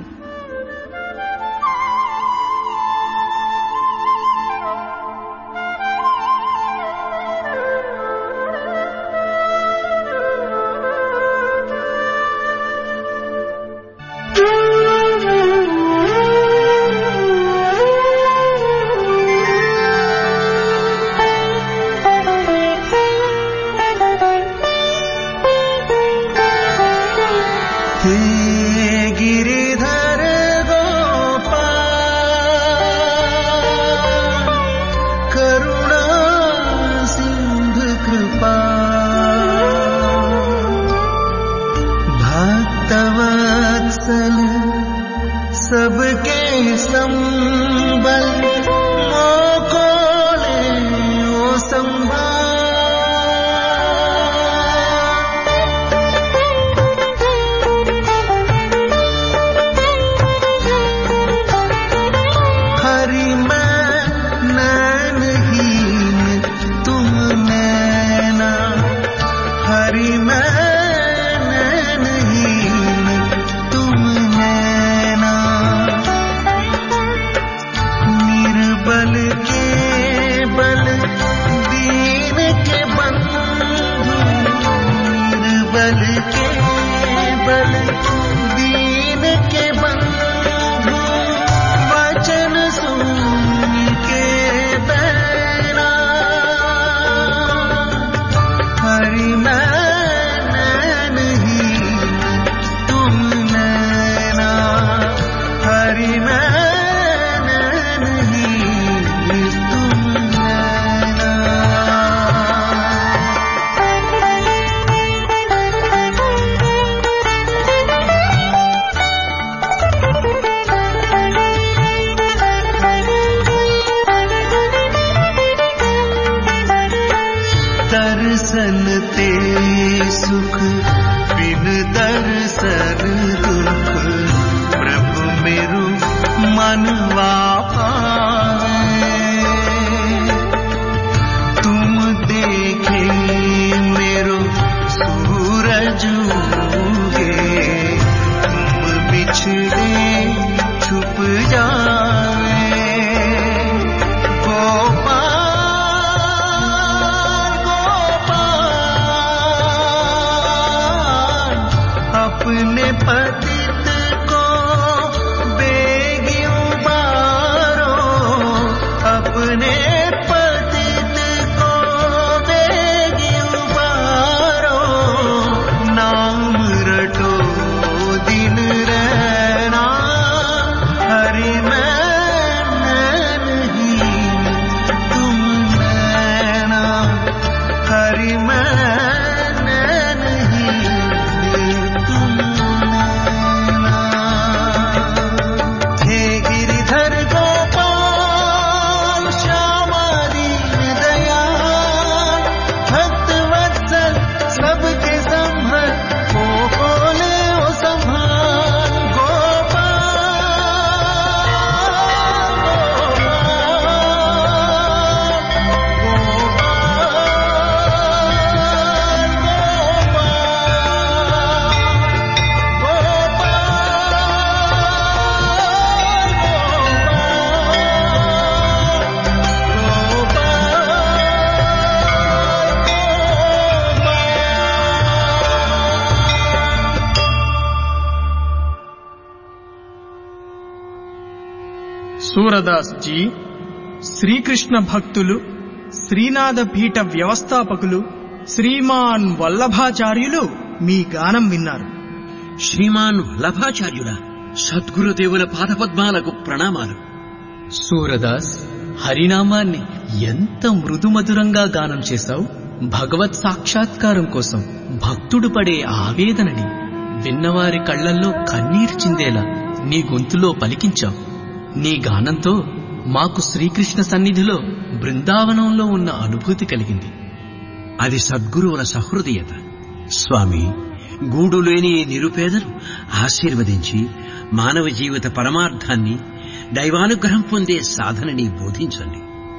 सूरदास जी శ్రీకృష్ణ భక్తులు, శ్రీనాథ పీఠ వ్యవస్థాపకులు శ్రీమాన్ వల్లభాచార్యులు మీ గానం విన్నారు. శ్రీమాన్ వల్లభాచార్యుడా, సద్గురుదేవుల పాదపద్మాలకు ప్రణామాలు. సూరదాస్, హరినామాన్ని ఎంత మృదుమధురంగా గానం చేశావు. భగవత్ సాక్షాత్కారం కోసం భక్తుడు పడే ఆవేదనని విన్నవారి కళ్లల్లో కన్నీరు చిందేలా నీ గొంతులో పలికించావు. నీ గానంతో మాకు శ్రీకృష్ణ సన్నిధిలో బృందావనంలో ఉన్న అనుభూతి కలిగింది. అది సద్గురువుల సహృదయత. స్వామి, గూడు లేని నిరుపేదలు ఆశీర్వదించి మానవ జీవిత పరమార్థాన్ని, దైవానుగ్రహం పొందే సాధనని బోధించండి.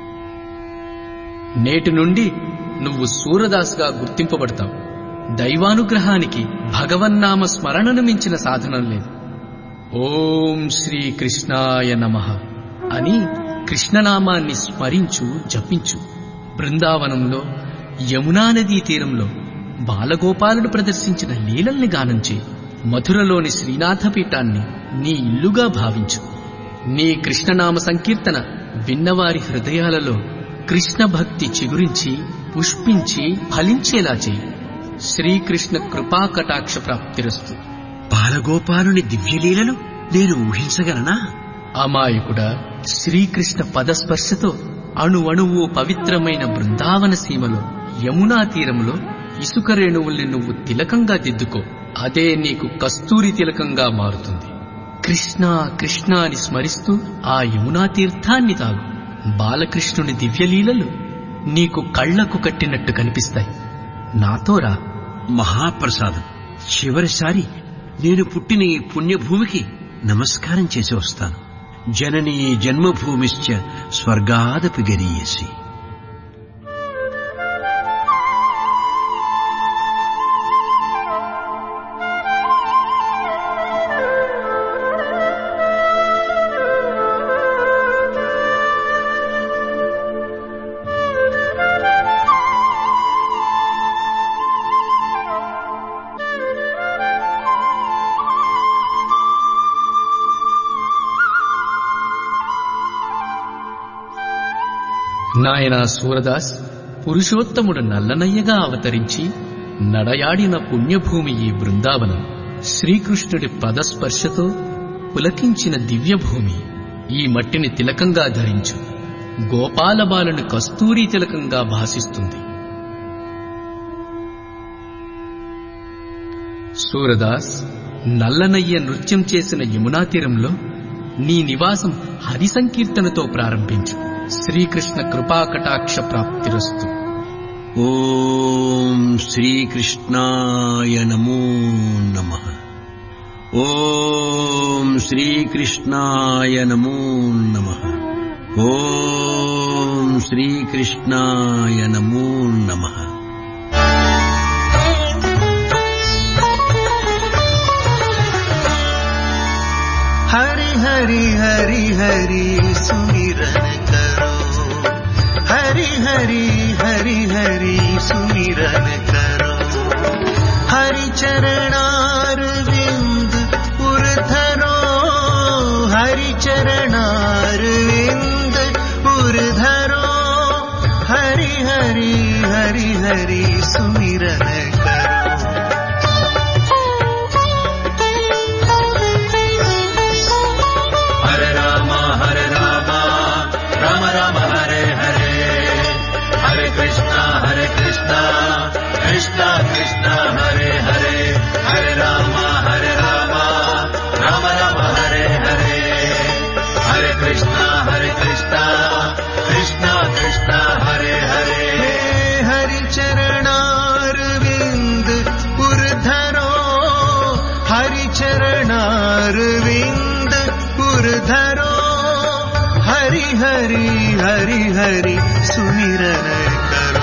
నేటి నుండి నువ్వు సూరదాస్గా గుర్తింపబడతావు. దైవానుగ్రహానికి భగవన్నామ స్మరణను మించిన సాధనం లేదు. ఓం శ్రీకృష్ణాయ నమః అని కృష్ణనామాన్ని స్మరించు, జపించు. బృందావనంలో యమునా నదీ తీరంలో బాలగోపాలుడు ప్రదర్శించిన లీలల్ని గానం చేయి. మధురలోని శ్రీనాథపీఠాన్ని నీ ఇల్లుగా భావించు. నీ కృష్ణనామ సంకీర్తన విన్నవారి హృదయాలలో కృష్ణ భక్తి చిగురించి, పుష్పించి ఫలించేలా చేయి. శ్రీకృష్ణ కృపాకటాక్ష ప్రాప్తిరస్తు. బాలగోపాలుని దివ్యలీలలు నేను ఊహించగలనా? అమాయకుడా, శ్రీకృష్ణ పదస్పర్శతో అణు అణువు పవిత్రమైన బృందావన సీమలో యమునా తీరంలో ఇసుక రేణువుల్ని నువ్వు తిలకంగా దిద్దుకో. అదే నీకు కస్తూరి తిలకంగా మారుతుంది. కృష్ణ కృష్ణ అని స్మరిస్తూ ఆ యమునా తీర్థాన్ని తాగు. బాలకృష్ణుని దివ్యలీలలు నీకు కళ్లకు కట్టినట్టు కనిపిస్తాయి. నాతో రా. మహాప్రసాదం. చివరిసారి నేను పుట్టిన ఈ పుణ్యభూమికి నమస్కారం చేసి వస్తాను. జననీ జన్మభూమిశ్చ స్వర్గాదపి గరీయసి. నాయనా సూరదాస్, పురుషోత్తముడు నల్లనయ్యగా అవతరించి నడయాడిన పుణ్యభూమి ఈ బృందావనం. శ్రీకృష్ణుడి పదస్పర్శతో పులకించిన దివ్యభూమి. ఈ మట్టిని తిలకంగా ధరించు. గోపాలబాలను కస్తూరీ తిలకంగా భాసిస్తుంది. సూరదాస్, నల్లనయ్య నృత్యం చేసిన యమునా తీరంలో నీ నివాసం హరి సంకీర్తనతో ప్రారంభించు. శ్రీకృష్ణ కృపాకటాక్ష ప్రాప్తిరస్తు. ఓం శ్రీకృష్ణాయ నమో నమః. ఓం శ్రీకృష్ణాయ నమో నమః. ఓం శ్రీకృష్ణాయ నమో నమః. हरि हरि हरि हरि सुमिरन करो, हरि हरि हरि हरि सुमिरन करो. हरि चरणार विंद उर्धरो, हरि चरणार विंद उर्धरो. हरि हरि हरि हरि सुमिरन करो. Krishna Krishna Hare Hare, Hare Rama Hare Rama, Rama Rama Hare Hare. Hare Krishna Hare Krishna, Krishna Krishna Hare Hare. Hari charanar vind urdharo, Hari charanar vind urdharo. Hari Hari Hari Hari sumiran karo.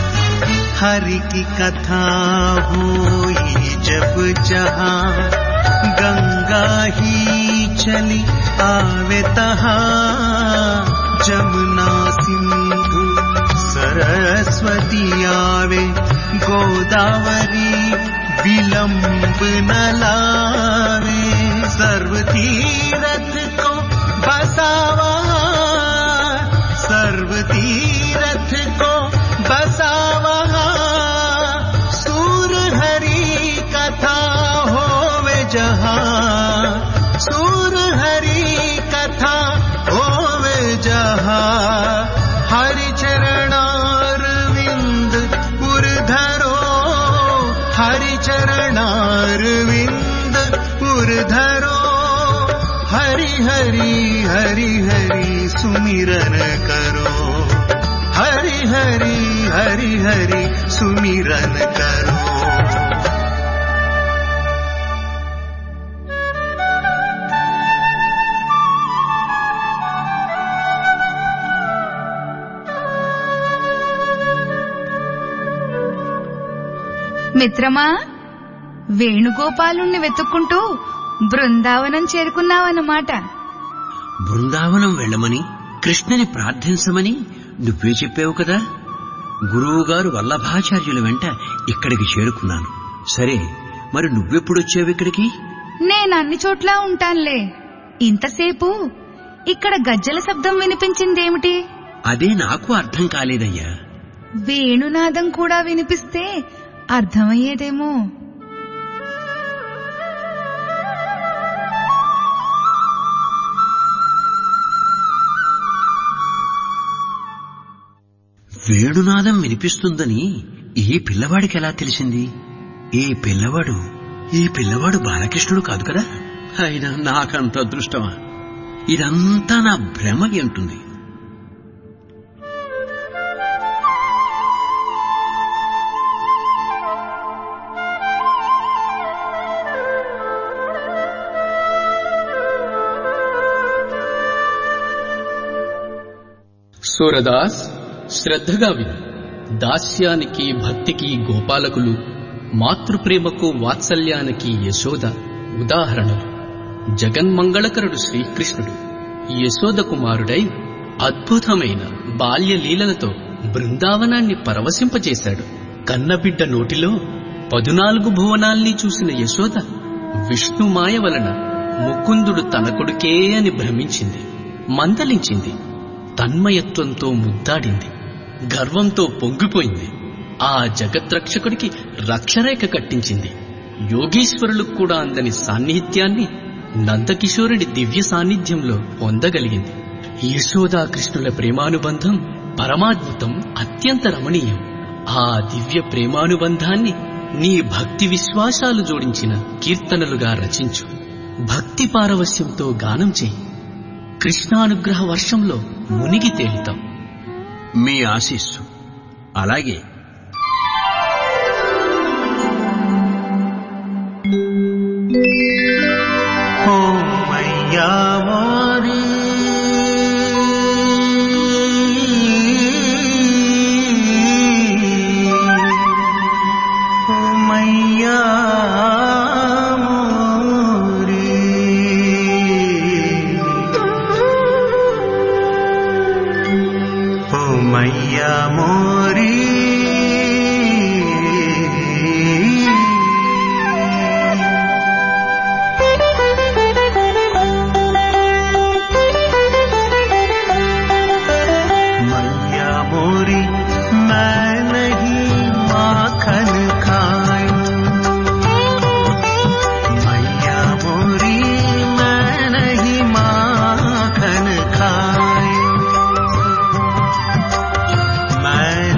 Hari की कथा होई जब जहां, गंगा ही चली आवे तहां, जमुना सिंधु सरस्वती आवे, गोदावरी विलंब न लावे। सर्व तीरथ को बसावा, सर्व तीरथ को बसावा, सूर हरि कथा होवे जहां, सूर हरि कथा होवे जहां। हरि चरणारविंद पुर धरो, हरि चरणारविंद पुर धरो। हरि हरि हरि हरि सुमिरन करो, हरि हरि हरि हरि सुमिरन करो। మిత్రమా, వేణుగోపాలుణ్ణి వెతుక్కుంటూ బృందావనం చేరుకున్నావన్నమాట. బృందావనం వెళ్ళమని కృష్ణని ప్రార్థించమని నువ్వే చెప్పావు కదా. గురువుగారు వల్లభాచార్యుల వెంట ఇక్కడికి చేరుకున్నాను. సరే, మరి నువ్వెప్పుడొచ్చావు ఇక్కడికి? నేను అన్ని చోట్ల ఉంటానులే. ఇంతసేపు ఇక్కడ గజ్జల శబ్దం వినిపించిందేమిటి? అదే నాకు అర్థం కాలేదయ్యా. వేణునాదం కూడా వినిపిస్తే అర్థమయ్యేదేమో. వేణునాదం వినిపిస్తుందని ఈ పిల్లవాడికి ఎలా తెలిసింది? ఈ పిల్లవాడు ఈ పిల్లవాడు బాలకృష్ణుడు కాదు కదా. అయినా నాకంత అదృష్టమా? ఇదంతా నా భ్రమ ఉంటుంది. సూరదాస్, శ్రద్ధగా విను. దాస్యానికి భక్తికి గోపాలకులు, మాతృప్రేమకు వాత్సల్యానికి యశోద ఉదాహరణలు. జగన్మంగళకరుడు శ్రీకృష్ణుడు యశోద కుమారుడై అద్భుతమైన బాల్యలీలలతో బృందావనాన్ని పరవశింపచేశాడు. కన్నబిడ్డ నోటిలో పదునాలుగు భువనాల్ని చూసిన యశోద విష్ణుమాయ వలన ముకుందుడు తన కొడుకే అని భ్రమించింది, మందలించింది. తన్మయత్వంతో ముద్దాడింది, గర్వంతో పొంగిపోయింది. ఆ జగద్రక్షకుడికి రక్షరేఖ కట్టించింది. యోగీశ్వరులకు కూడా అందని సాన్నిహిత్యాన్ని నందకిషోరుడి దివ్య సాన్నిధ్యంలో పొందగలిగింది. యశోదా కృష్ణుల ప్రేమానుబంధం పరమాద్భుతం, అత్యంత రమణీయం. ఆ దివ్య ప్రేమానుబంధాన్ని నీ భక్తి విశ్వాసాలు జోడించిన కీర్తనలుగా రచించు. భక్తి పారవస్యంతో గానం చెయ్యి. కృష్ణానుగ్రహ వర్షంలో మునిగి తేలుతాం. మీ ఆశీస్సు. అలాగే. ఓ మయ్యా మోరీ, ఓ మయ్యా మోరీ, ఓ మయ్యా మోరీ, मैं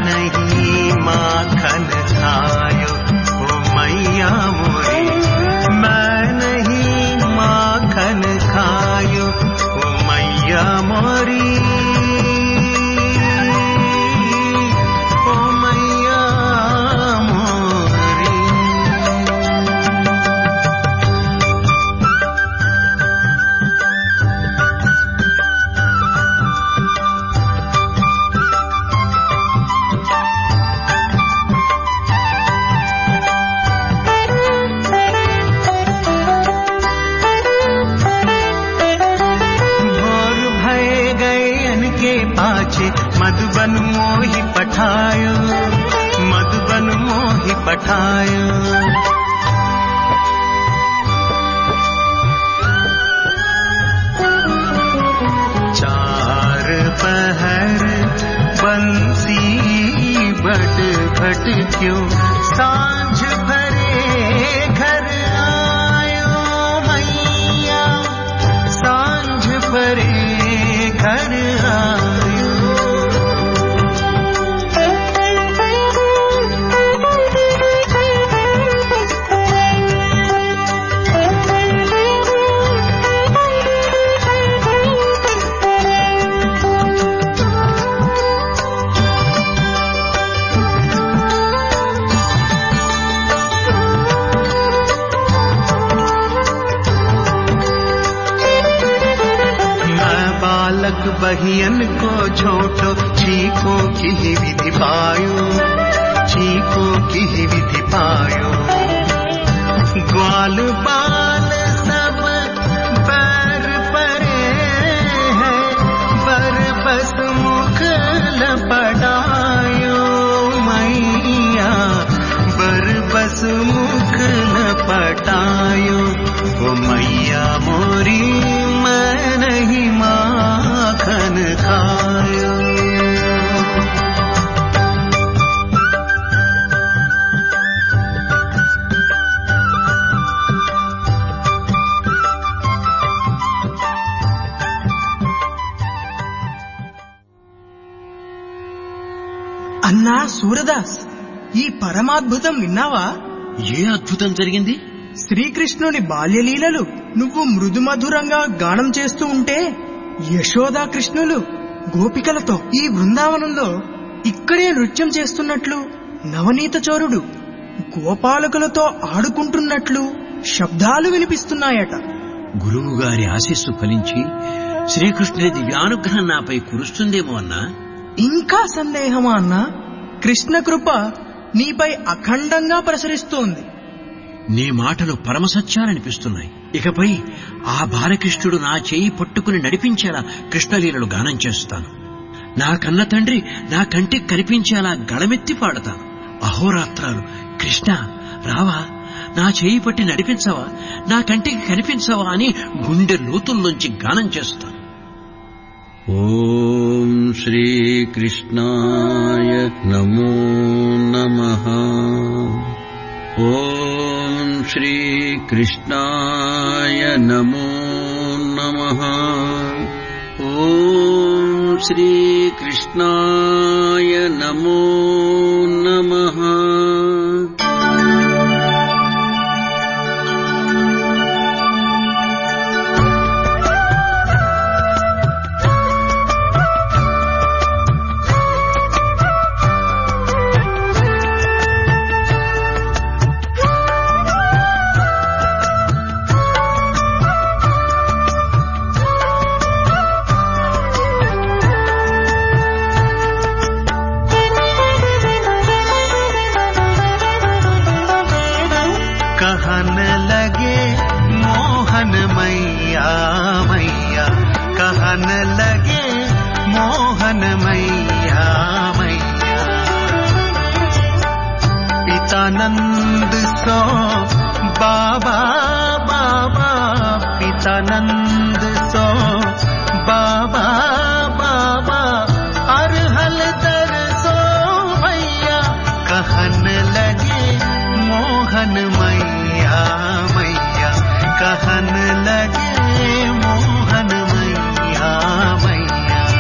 थायो। चार पहर बंसी बट भटक्यो, सांझ भरे घर आयो मैया, सांझ भरे घर आयो। बहियन को छोटो चीको की ही विधि पायो, चीको की ही विधि पायो। ग्वाल बाल सब पैर परे हैं, पर बस मुख लपटायो मैया, बर बस मुख लपटायो। ओ मैया मोरी मैं नहीं माखन खायो। అన్నా సూరదాస్, ఈ పరమాద్భుతం విన్నావా? ఏ అద్భుతం జరిగింది? శ్రీకృష్ణుని బాల్యలీలలు నువ్వు మృదుమధురంగా గానం చేస్తూ ఉంటే యశోదా కృష్ణులు గోపికలతో ఈ బృందావనంలో ఇక్కడే నృత్యం చేస్తున్నట్లు, నవనీత చోరుడు గోపాలకులతో ఆడుకుంటున్నట్లు శబ్దాలు వినిపిస్తున్నాయట. గురువు గారి ఆశీస్సు ఫలించి శ్రీకృష్ణుని దివ్యానుగ్రహం నాపై కురుస్తుందేమో అన్నా. ఇంకా సందేహమా అన్నా? కృష్ణ కృప నీపై అఖండంగా ప్రసరిస్తోంది. నీ మాటలు పరమసత్యాలనిపిస్తున్నాయి. ఇకపై ఆ బాలకృష్ణుడు నా చేయి పట్టుకుని నడిపించేలా కృష్ణలీలలు గానం చేస్తాను. నా కన్న తండ్రి నా కంటికి కనిపించేలా గళమెత్తి పాడతాను. అహోరాత్రాలు కృష్ణ రావా, నా చేయి పట్టి నడిపించవా, నా కంటికి కనిపించవా అని గుండె లోతుల్లోంచి గానం చేస్తాను. ఓం శ్రీకృష్ణాయ నమో నమః. ఓం శ్రీకృష్ణాయ నమో నమః. ఓం శ్రీకృష్ణాయ నమో నమః. पितानंद सो बाबा बाबा, पितानंद सो बाबा बाबा, अरहल दर सो भैया, कहन लगे मोहन मैया मैया, कहन लगे मोहन मैया मैया।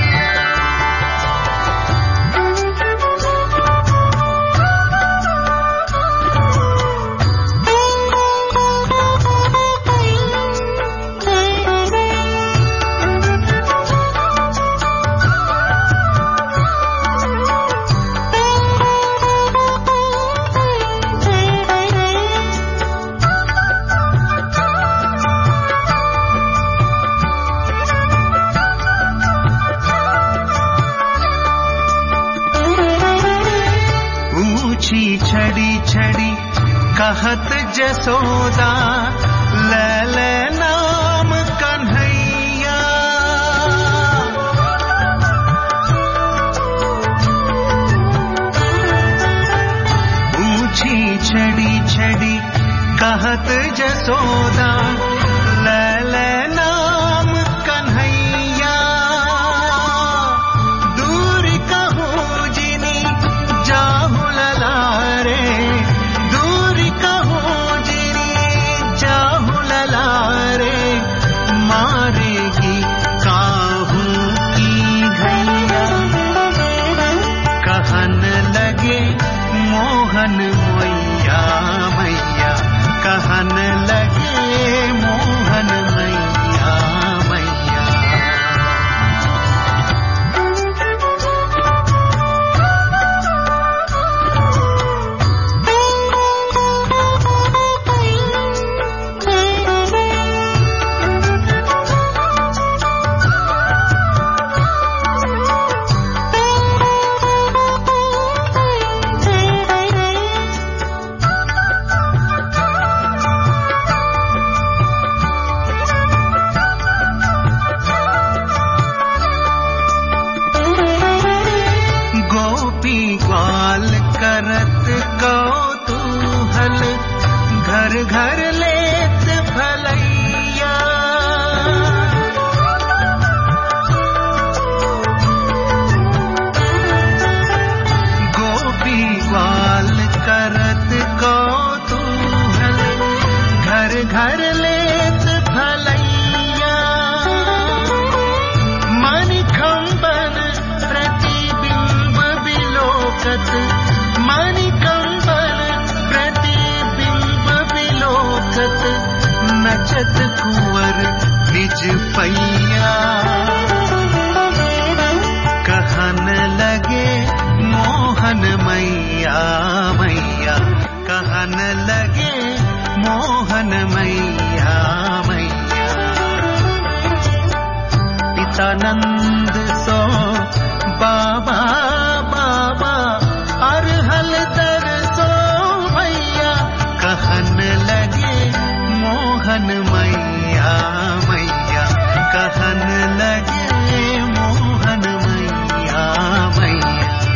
छड़ी छड़ी कहत जसोदा, ले ले नाम कन्हैया। ऊंची छड़ी आनंद सो बाबा बाबा अरहल तर सो भैया कहन लगे मोहन मैया मैया कहन लगे मोहन मैया मैया।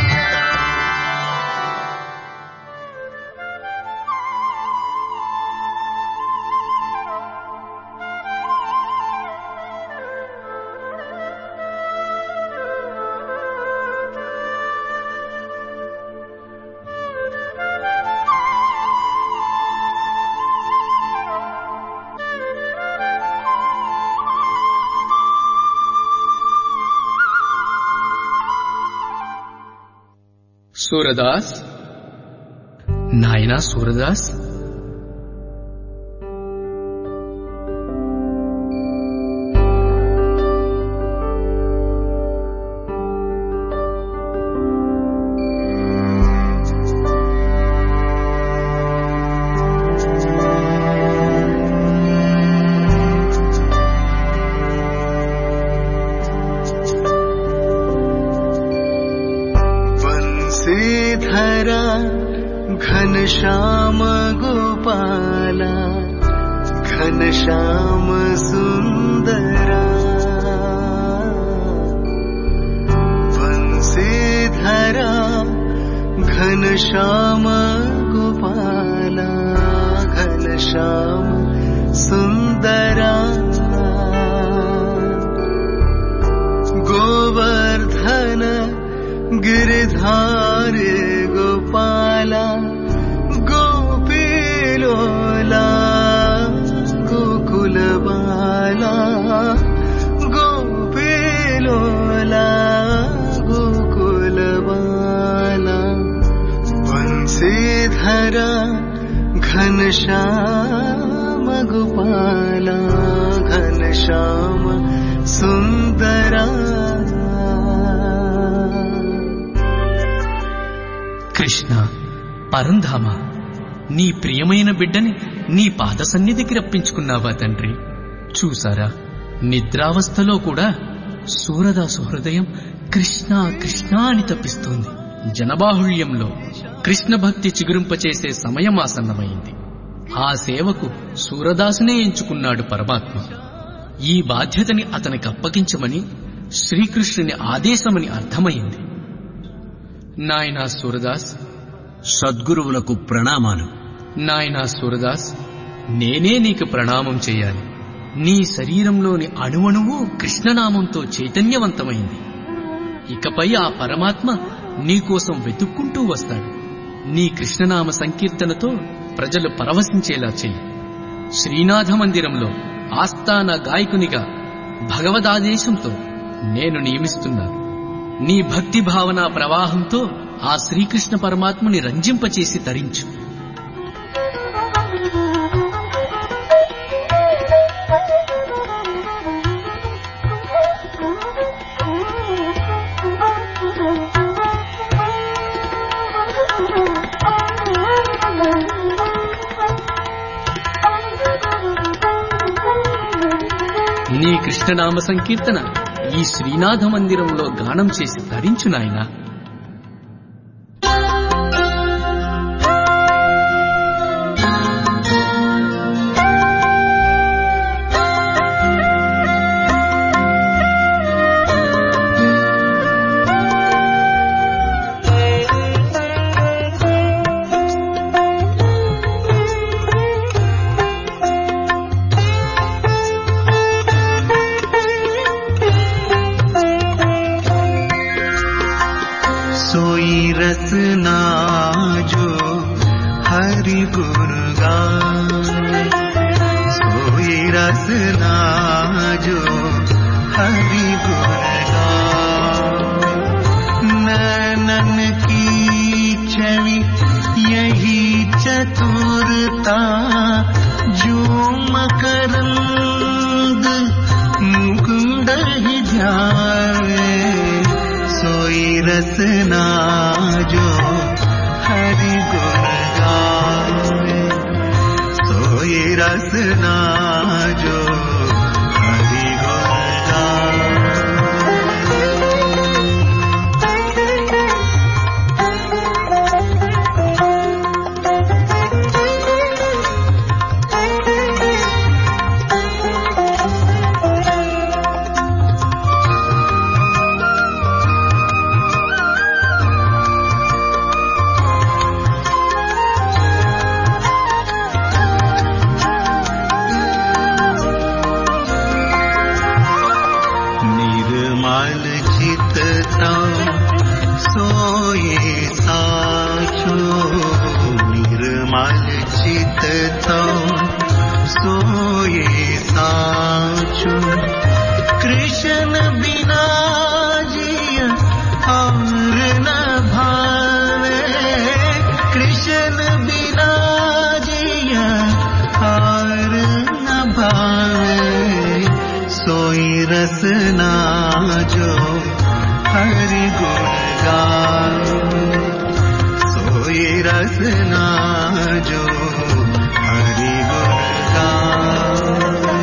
సూరదాస్, నాయనా సూరదాస్, घनश्याम गोपाला घनश्याम सुंदरा बंसीधरा घनश्याम गोपाला घनश्याम सुंदरा गोवर्धन गिरिधारी गोपाला गोपीलोला गोकुलबाला गोपीलोला गोकुलबाला बंसीधरा घनश्याम गोपाला घनश्याम सुंदरा। కృష్ణ పరంధామ, నీ ప్రియమైన బిడ్డని నీ పాద సన్నిధికి రప్పించుకున్నావా తండ్రి? చూసారా, నిద్రావస్థలో కూడా సూరదాసు హృదయం కృష్ణ కృష్ణ అని తప్పిస్తోంది. జనబాహుళ్యంలో కృష్ణ భక్తి చిగురింపచేసే సమయం ఆసన్నమైంది. ఆ సేవకు సూరదాసునే ఎంచుకున్నాడు పరమాత్మ. ఈ బాధ్యతని అతనికి అప్పగించమని శ్రీకృష్ణుని ఆదేశమని అర్థమైంది. నాయనా సూరదాస్, సద్గురువులకు ప్రణామాలు. నాయనా సూరదాస్, నేనే నీకు ప్రణామం చేయాలి. నీ శరీరంలోని అణువణువు కృష్ణనామంతో చైతన్యవంతమైంది. ఇకపై ఆ పరమాత్మ నీకోసం వెతుక్కుంటూ వస్తాడు. నీ కృష్ణనామ సంకీర్తనతో ప్రజలు పరవశించేలా చెయ్యి. శ్రీనాథ మందిరంలో ఆస్థాన గాయకునిగా భగవదాదేశంతో నేను నియమిస్తున్నాను. నీ భక్తి భావన ప్రవాహంతో ఆ శ్రీకృష్ణ పరమాత్మని రంజింపచేసి తరించు. నీ కృష్ణనామ సంకీర్తన ఈ శ్రీనాథ మందిరంలో గానం చేసి తరించు నాయనా. रसना जो हरि गुण गाए, सोई रसना जो हरि गुण गाए। नैनन की छवि यही चतुरता जो मकरंद मुकुंद ही ध्याए, सोई रसना जो हरि गुण गाए, सोई रसना जो हरि गुण गाए। सोये साचो निर्मल चित तो सोये साचो कृष्ण बिना जिय और न भावे कृष्ण बिना जिय और न भावे सोई रसना जो हरि गुण गावे सोई रसना जो हरि गुण गावे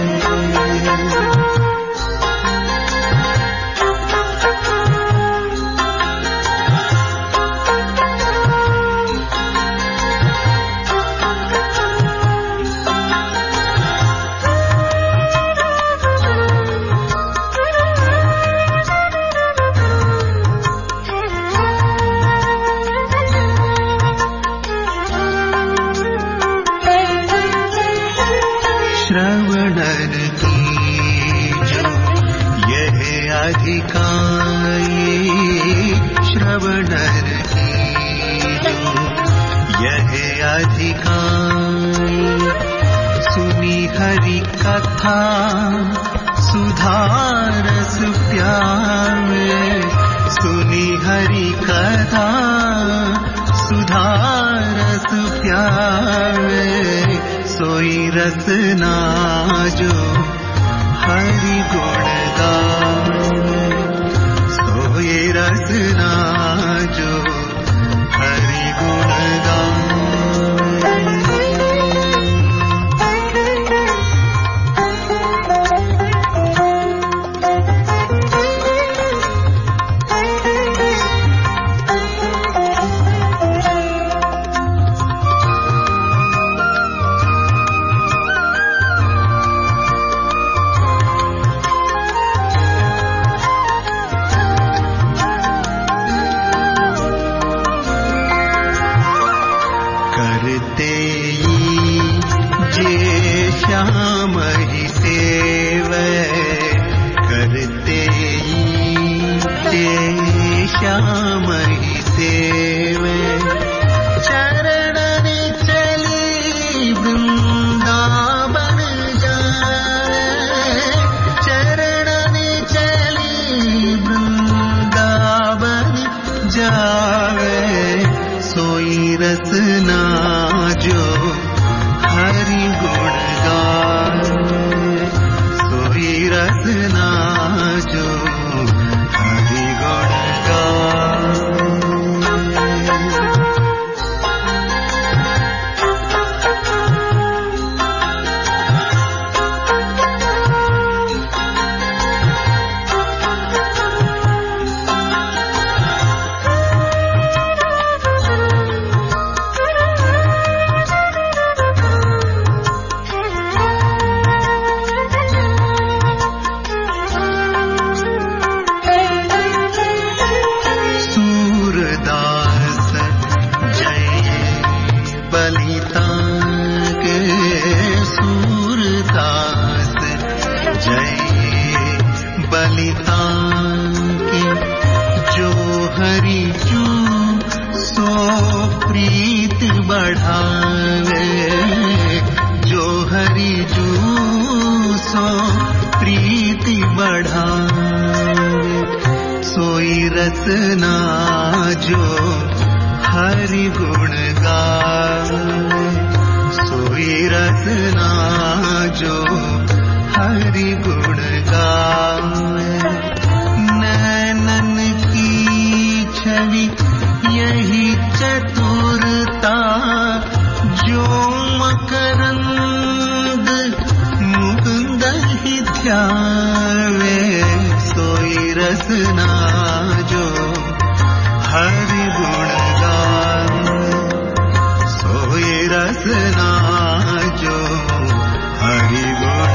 श्रवणन की जो यह अधिकारी श्रवणन की जो यह अधिकारी सुनी हरि कथा सुधारस प्यारे सुनी हरि कथा सुधारस प्यारे सोई रसना जो हरि गुण गावे सोई रसना जो हरि गुण श्याम ही सेवे करते ये श्याम ही सेवे चरणन चली वृंदावन जाए चरणन चली वृंदावन जावे सोई रसना जो हरि गुण गावे सोई रसना जो हरि गुण रसना जो हरि गुण गावे सोई रसना जो हरि गुण गावे नैनन की छवि यही चतुरता जो मकरंद मुकुंद ही ध्यावे सोई रसना जो हरि गुण गावे सोई रसना जो हरि गुण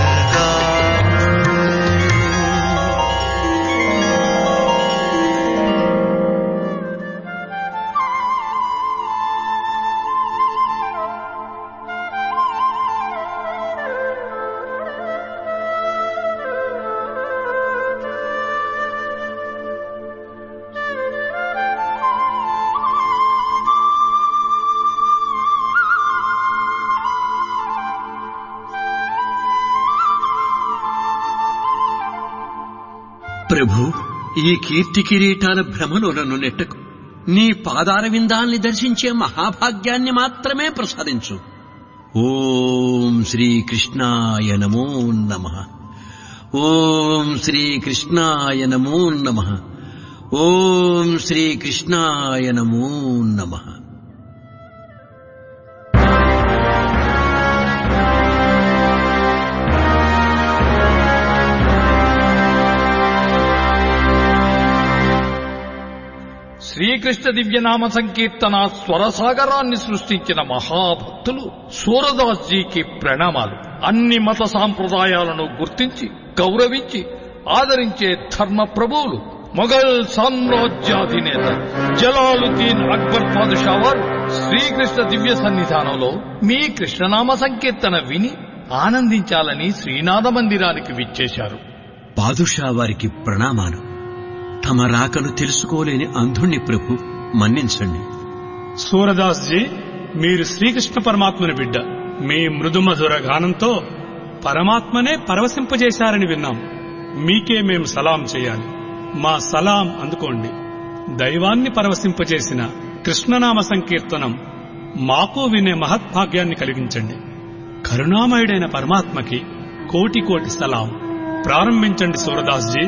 ప్రభు, ఈ కీర్తి కిరీటాల భ్రమలో నన్ను నెట్టకు. నీ పాదార విందాల్ని దర్శించే మహాభాగ్యాన్ని మాత్రమే ప్రసాదించు. ఓం శ్రీకృష్ణాయ నమో నమః. ఓం శ్రీకృష్ణాయ నమో నమః. ఓం శ్రీకృష్ణాయ నమో నమః. శ్రీకృష్ణ దివ్యనామ సంకీర్తన స్వరసాగరాన్ని సృష్టించిన మహాభక్తులు సూరదాస్ జీకి ప్రణామాలు. అన్ని మత సాంప్రదాయాలను గుర్తించి గౌరవించి ఆదరించే ధర్మ ప్రభువులు మొఘల్ సామ్రాజ్యాధినేత జలాలుద్దీన్ అక్బర్ పాదుషా వారు శ్రీకృష్ణ దివ్య సన్నిధానంలో మీ కృష్ణనామ సంకీర్తన విని ఆనందించాలని శ్రీనాథ మందిరానికి విచ్చేశారు. పాదుషా వారికి ప్రణామాలు. తమ రాకను తెలుసుకోలేని అంధుణ్ణి ప్రభు, మన్నించండి. సూరదాస్ జీ, మీరు శ్రీకృష్ణ పరమాత్మని బిడ్డ. మీ మృదుమధుర గానంతో పరమాత్మనే పరవశింపజేశారని విన్నాం. మీకే మేము సలాం చేయాలి. మా సలాం అందుకోండి. దైవాన్ని పరవశింపజేసిన కృష్ణనామ సంకీర్తనం మాకు వినే మహద్భాగ్యాన్ని కలిగించండి. కరుణామయుడైన పరమాత్మకి కోటి కోటి సలాం. ప్రారంభించండి సూరదాస్ జీ.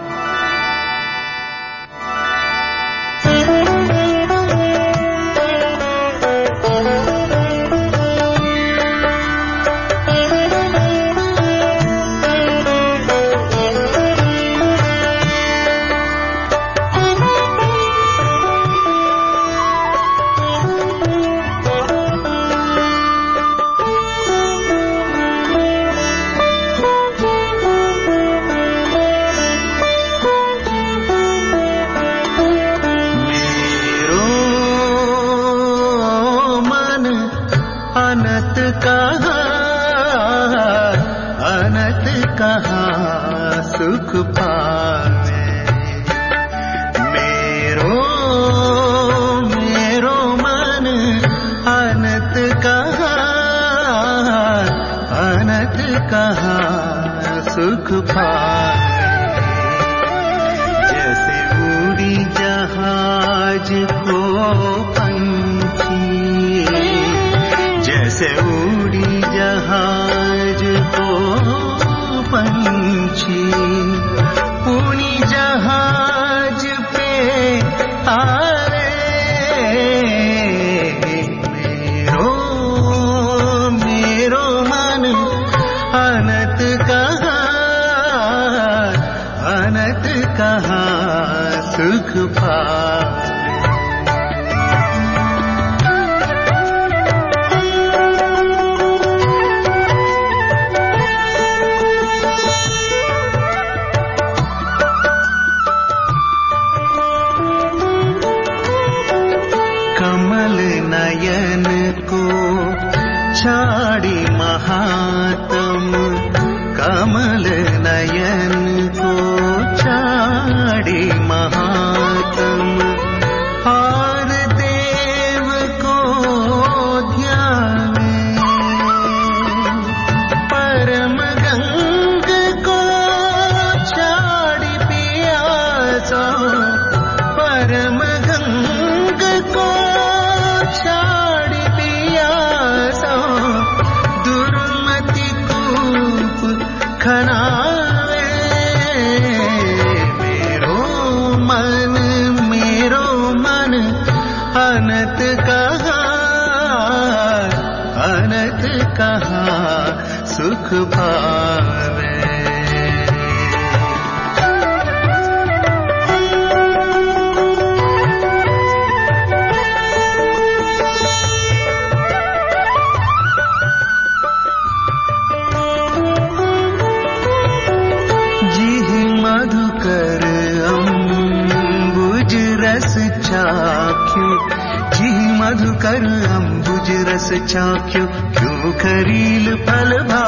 मधुकर अंबुज रस चाख्यो क्यों खरील फल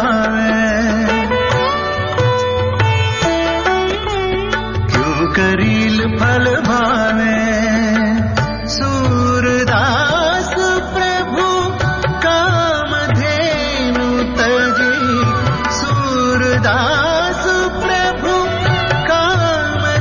भावे क्यों करील फल भावे सूरदास प्रभु काम धेनु तजी सूरदास प्रभु काम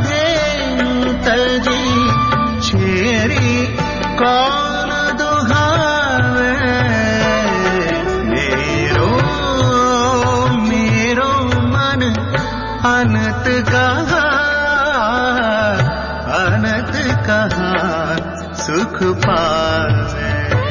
कहाँ सुख पावे।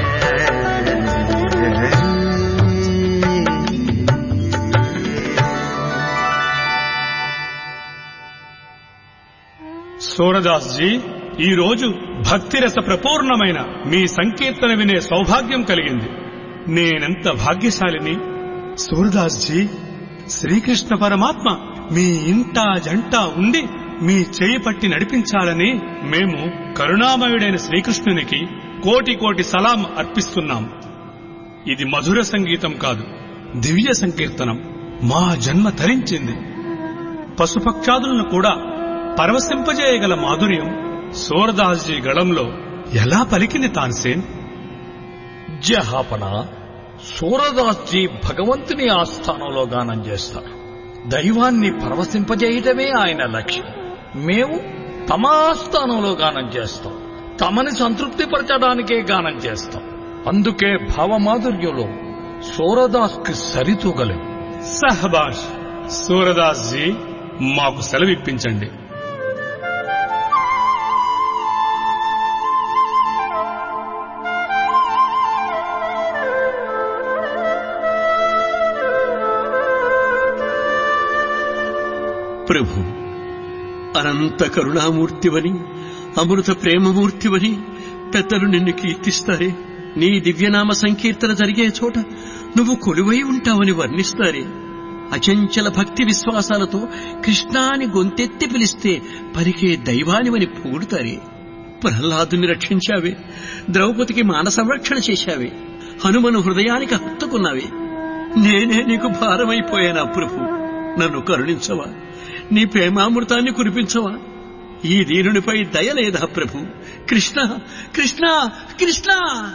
సూరదాస్ జీ, ఈ రోజు భక్తి రస ప్రపూర్ణమైన మీ సంకీర్తన వినే సౌభాగ్యం కలిగింది. నేనెంత భాగ్యశాలిని. సూరదాస్ జీ, శ్రీకృష్ణ పరమాత్మ మీ ఇంట జంట ఉండి మీ చేయి పట్టి నడిపించాలని మేము కరుణామయుడైన శ్రీకృష్ణునికి కోటి కోటి సలాం అర్పిస్తున్నాం. ఇది మధుర సంగీతం కాదు, దివ్య సంకీర్తనం. మా జన్మ తరించింది. పశుపక్షాదులను కూడా పరవశింపజేయగల మాధుర్యం సూరదాస్జీ గళంలో ఎలా పలికింది తాన్సేన్? జహాపన, సూరదాస్జీ భగవంతుని ఆస్థానంలో గానం చేస్తారు. దైవాన్ని పరవశింపజేయటమే ఆయన లక్ష్యం. మేము తమ ఆస్థానంలో గానం చేస్తాం. తమని సంతృప్తిపరచడానికే గానం చేస్తాం. అందుకే భావమాధుర్యంలో సూరదాస్కి సరితూగలేం. సహబాష్. సూరదాస్ జీ, మాకు సెలవిప్పించండి. ప్రభు, అనంత కరుణామూర్తివని, అమృత ప్రేమమూర్తివని పెద్దలు నిన్ను కీర్తిస్తారే. నీ దివ్యనామ సంకీర్తన జరిగే చోట నువ్వు కొలువై ఉంటావని వర్ణిస్తారే. అచంచల భక్తి విశ్వాసాలతో కృష్ణాని గొంతెత్తి పిలిస్తే పలికే దైవానివని పొగుడుతారే. ప్రహ్లాదుని రక్షించావే, ద్రౌపదికి మాన సంరక్షణ చేశావే, హనుమను హృదయానికి హత్తుకున్నావే. నేనే నీకు భారమైపోయానా ప్రభు? నన్ను కరుణించవా? నీ ప్రేమామృతాన్ని కురిపించవా? ఈ దీనునిపై దయలేదా ప్రభు? కృష్ణ కృష్ణ కృష్ణ.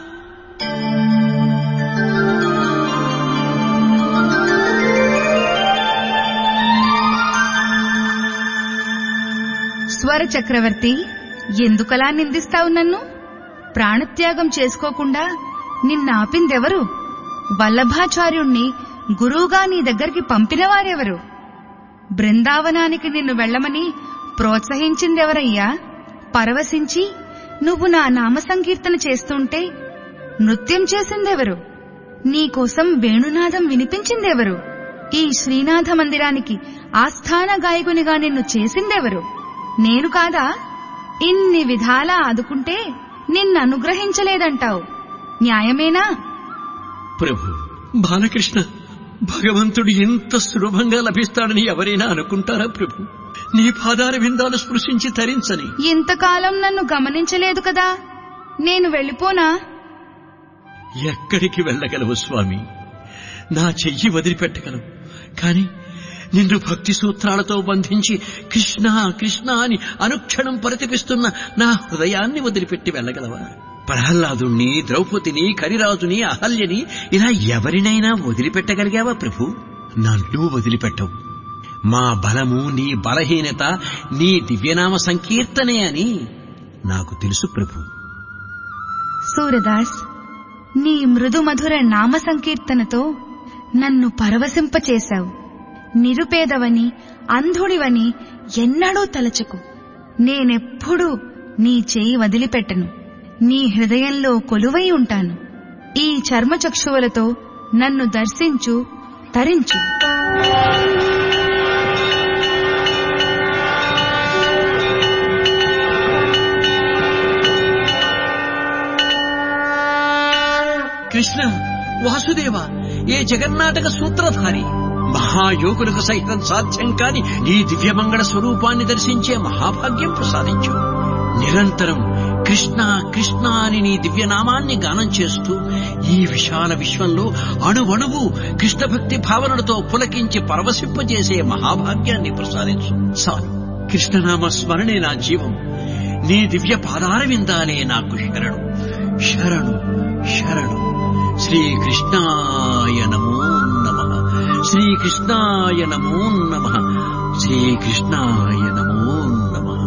స్వర చక్రవర్తి, ఎందుకలా నిందిస్తావు నన్ను? ప్రాణత్యాగం చేసుకోకుండా నిన్నాపిందెవరు? వల్లభాచార్యుణ్ణి గురువుగా నీ దగ్గరికి పంపినవారెవరు? బృందావనానికి నిన్ను వెళ్లమని ప్రోత్సహించిందెవరయ్యా? పరవశించి నువ్వు నా నామ సంకీర్తన చేస్తుంటే నృత్యం చేసిందెవరు? నీకోసం వేణునాదం వినిపించిందెవరు? ఈ శ్రీనాథ మందిరానికి ఆస్థాన గాయకునిగా నిన్ను చేసిందెవరు? నేను కాదా? ఇన్ని విధాలా ఆదుకుంటే నిన్ననుగ్రహించలేదంటావు, న్యాయమేనా? ప్రభు, బాలకృష్ణ, భగవంతుడు ఎంత సులభంగా లభిస్తాడని ఎవరైనా అనుకుంటారా ప్రభు? నీ పాదార విందాలు స్పృశించి తరించని. ఇంతకాలం నన్ను గమనించలేదు కదా, నేను వెళ్ళిపోనా? ఎక్కడికి వెళ్ళగలవు స్వామి? నా చెయ్యి వదిలిపెట్టగలవు, కాని నిన్ను భక్తి సూత్రాలతో బంధించి కృష్ణ కృష్ణ అని అనుక్షణం పరితపిస్తున్న నా హృదయాన్ని వదిలిపెట్టి వెళ్ళగలవా? ప్రహ్లాదుణ్ణి, ద్రౌపదిని, కరిరాజుని, అహల్యని ఇలా ఎవరినైనా వదిలిపెట్టగలిగావా ప్రభు? నన్ను వదిలిపెట్టవు. మా బలము, నీ బలహీనత నీ దివ్యనామ సంకీర్తనే అని నాకు తెలుసు ప్రభు. సూరదాస్, నీ మృదు మధుర నామ సంకీర్తనతో నన్ను పరవశింపచేశావు. నిరుపేదవని, అంధుడివని ఎన్నడూ తలచకు. నేనెప్పుడూ నీ చేయి వదిలిపెట్టను. నీ హృదయంలో కొలువై ఉంటాను. ఈ చర్మచక్షువులతో నన్ను దర్శించు, తరించు. కృష్ణ, వాసుదేవ, ఏ జగన్నాటక సూత్రధారి, మహాయోగులకు సైతం సాధ్యం కాని నీ దివ్యమంగళ స్వరూపాన్ని దర్శించే మహాభాగ్యం ప్రసాదించు. నిరంతరం కృష్ణ కృష్ణ అని నీ దివ్యనామాన్ని గానం చేస్తూ ఈ విశాల విశ్వంలో అణువణువు కృష్ణ భక్తి భావనలతో పులకించి పరవశింపజేసే మహాభాగ్యాన్ని ప్రసాదించు. చాలు, కృష్ణనామ స్మరణే నా జీవం. నీ దివ్య పాదార విందాలే నాకు శరణు శరణు శరణు. శ్రీకృష్ణాయ నమో నమః. శ్రీకృష్ణాయ నమో నమః. శ్రీకృష్ణాయ నమో నమః.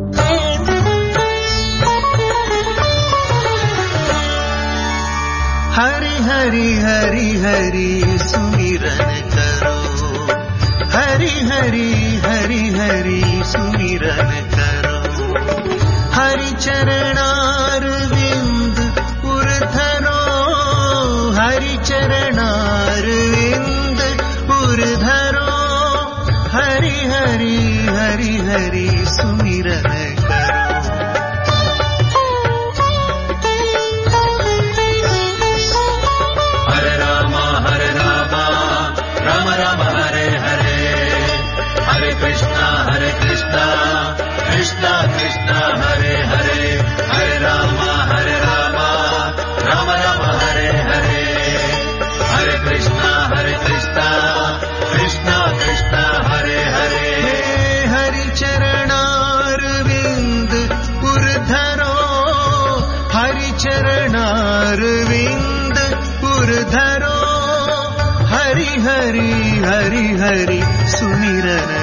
हरि हरि हरि हरि सुमिरन करो, हरि हरि हरि हरि सुमिरन करो, हरि चरणारविंद उर्धरो हरि चरणारविंद उर्धरो हरि हरि हरि हरि सुमिरन Krishna Krishna Hare Hare Hare Rama Hare Rama Rama Rama Hare Hare Hare Krishna Hare Krishna Krishna Krishna Hare Hare Hari Charanarvind Urdharo Hari Charanarvind Urdharo Hari Hari Hari Hari Sumirana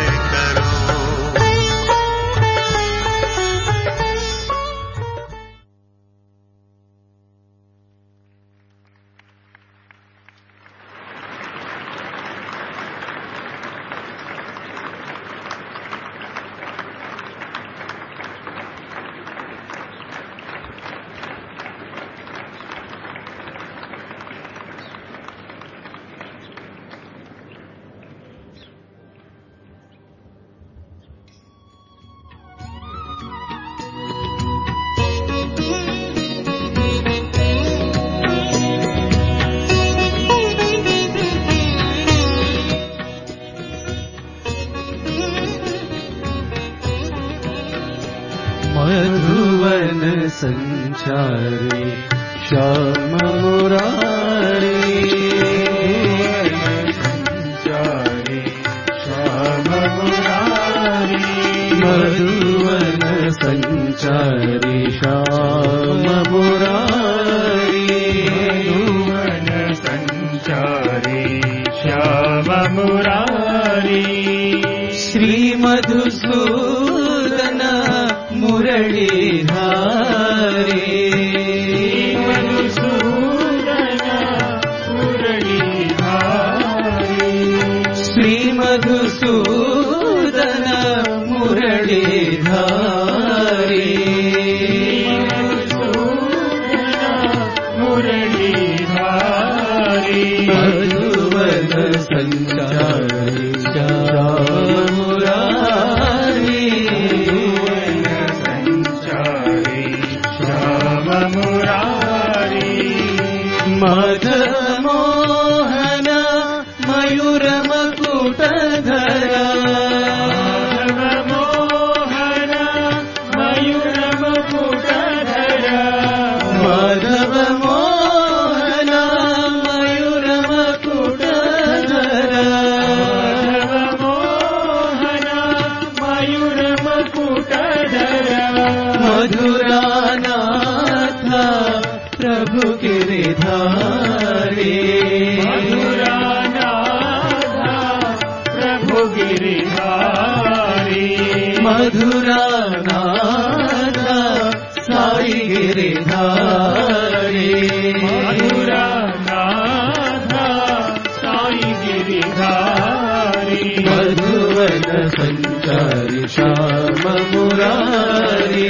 मधुवन संचारी श्याम मुरारी संचारी श्याम मुरारी मधुवन संचारी श्याम मुरारी मधुवन संचारी श्याम मुरारी श्री मधुसूदन मुरलीधारी मधुसूदन मुरलीधारी श्री मधुसूदन मुरलीधारी मुरलीधारी मधुवन संचारी श्याम मुरारी मदमोहन मयूरमकुटधरा मदमोहन मयूरमकुटधरा मदमोहन मयूरमकुटधरा मदमोहन मयूरमकुटधरा मधुरानाथ प्रभु गिरिधारी मधुरानाथ प्रभु गिरिधारी मधुरानाथ साई गिरिधारी मधुरानाथ साई गिरिधारी मधुवन संचारी श्याम मुरारी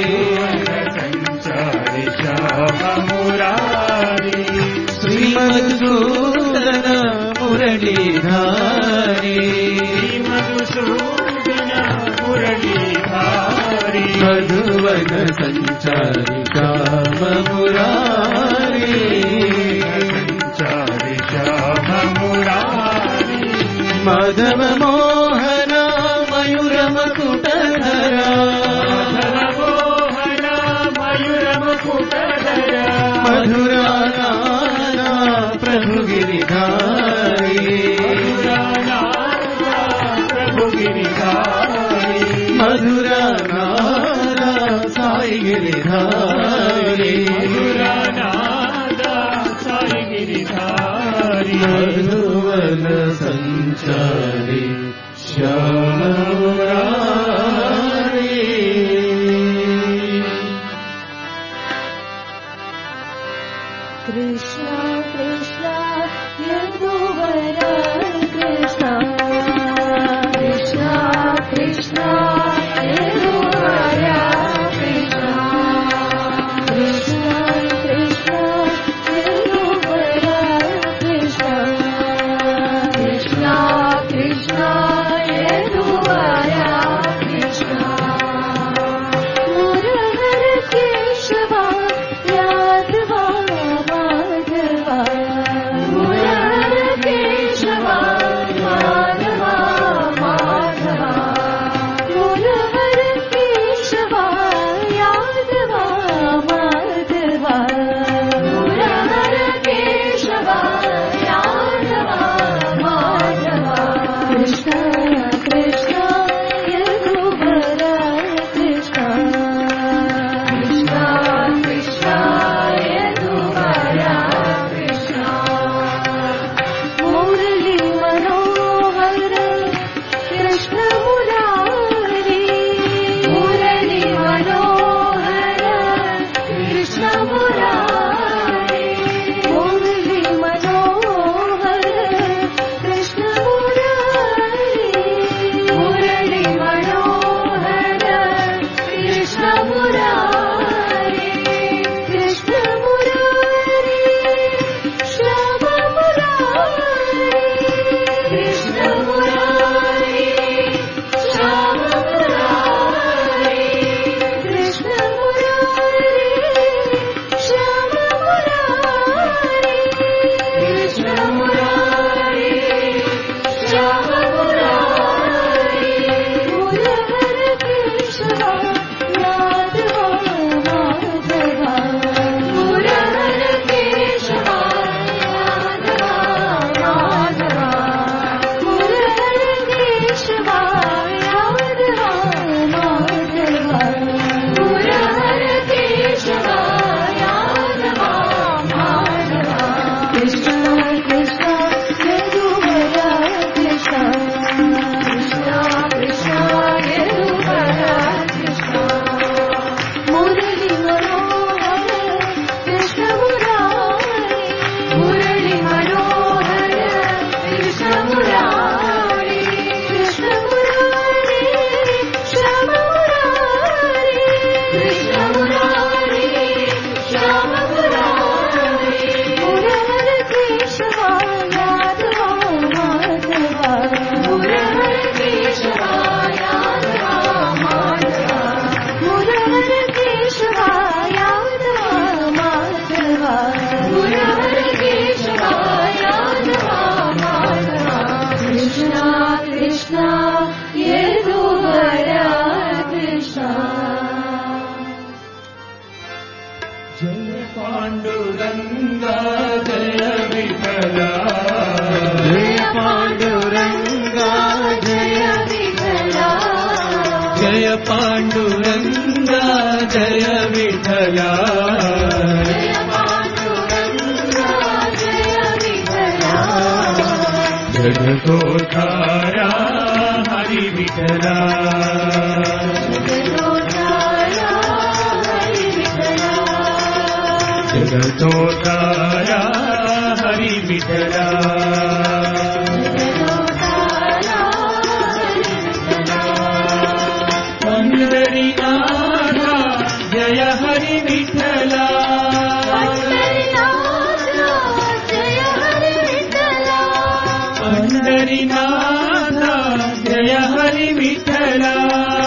संचारी श्याम मुरारी श्री मधुसूदन मुरलीधारी मधुसूदन मुरलीधारी मधुवन संचारी श्याम मुरारी संचारी श्याम मुरारी मधव मोहन मयूर मकुटधरा मधव मोहन मयूर मकुटधरा मधुरानाथ प्रभु गिरिधारी प्रभु गिरिधारी मधुरानाथ साई गिरिधारी मधुरानाथ साई गिरिधारी मधुवन संचारी श्याम मुरारी कृष्णा कृष्णा यदुवरा कृष्णा कृष्णा कृष्णा यदुवरा कृष्णा पाण्डुरङ्गा जय विठला जगतोद्धारा हरि विठला जगतोद्धारा हरि विठला पंढरीनाथ जय हरि विठला पंढरीनाथ जय हरि विठला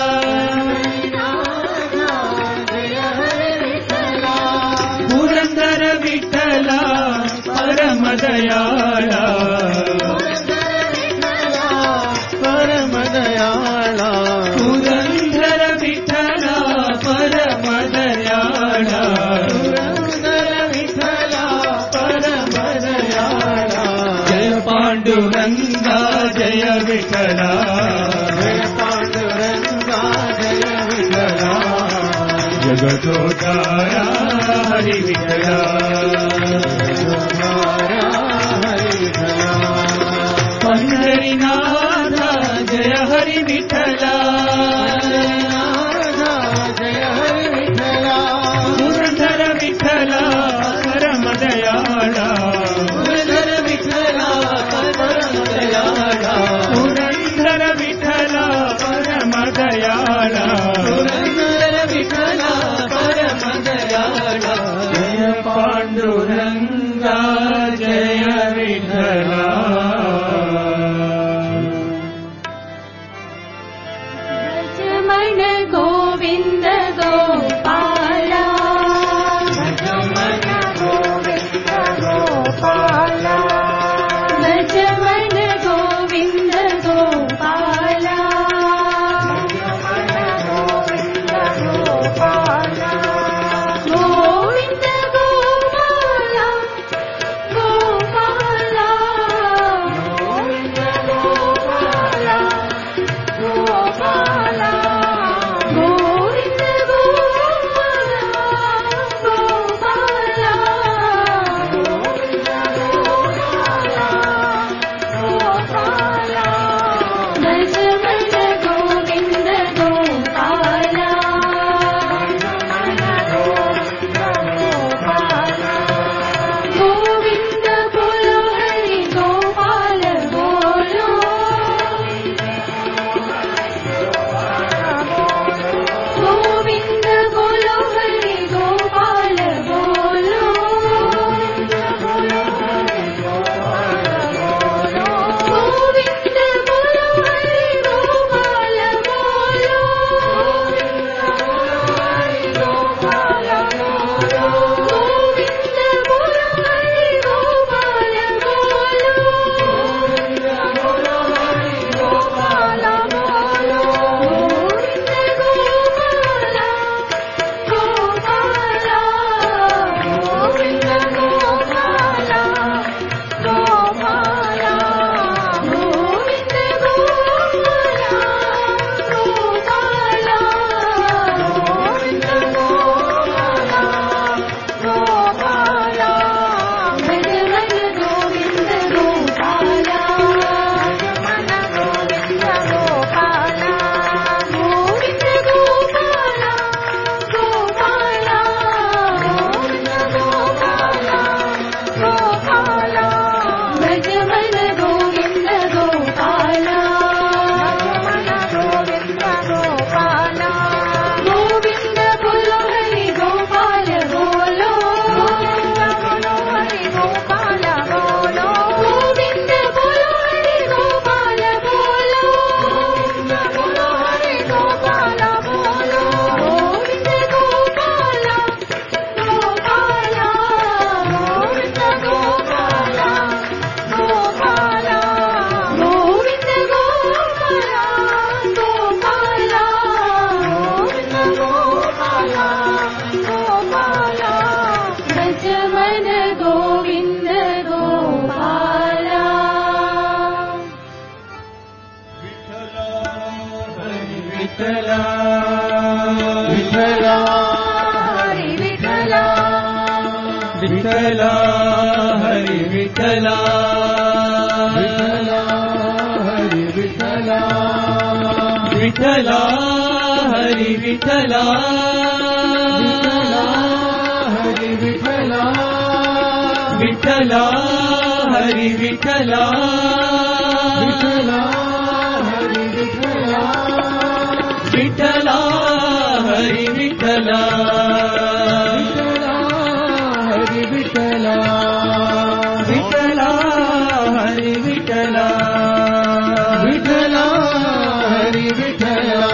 पुरंदर विठला परम दयाला परम दयाला पुरंदर विठला परम दयाला पुरंदर विठला परम दयाला जय पांडुरंगा जय विठला जय पांडुरंगा जय विठला जगतोद्धारा हरि विठला पंढरीनाथ जय हरि विठला जय हरि विठला पुरंदर विठला परम दयाला पुरंदर विठला परम दयाला पुरंदर विठला परम दयाला पुरंदर विठला परम दयाला जय पांडुरंगा जय विठला मैं विठला हरि विठला विठला हरि विठला विठला हरि विठला विठला हरि विठला हरि विठला विठला हरि विठला विठला हरि विठला विठला हरि विठला विठला हरि विठला विठला हरि विठला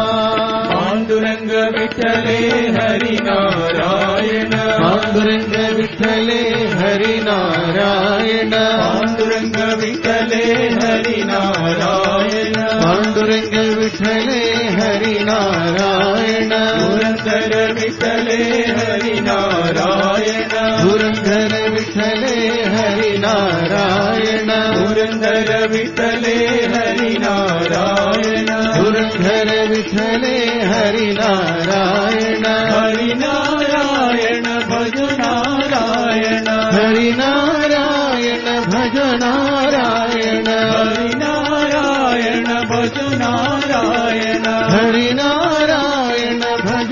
पांडुरंग विठले हरि नारायण पांडुरंग विठले हरि नारायण पांडुरंग विठले हरि नारायण पांडुरंग विठले हरि नारायण पुरंदर विठले हरि नारायण पुरंदर विठले हरि नारायण पुरंदर विठले हरि नारायण पुरंदर विठले हरि नारायण हरि नारायण भज नारायण हरि नारायण भज नारायण हरि नारायण भज नारायण हरि नारायण भज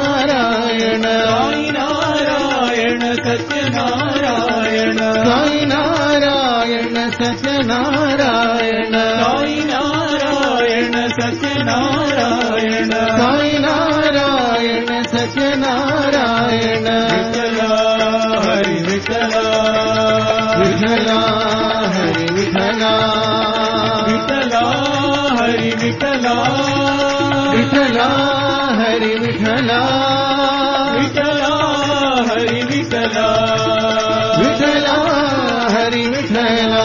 नारायण साई नारायण सत्य नारायण साई नारायण सत्य नारायण साई नारायण सत्य नारायण साई नारायण सत्य नारायण विठला हरि विठला विठला हरि विठला विठला हरि विठला विठला हरि विठला विठला हरि विठला विठला हरि विठला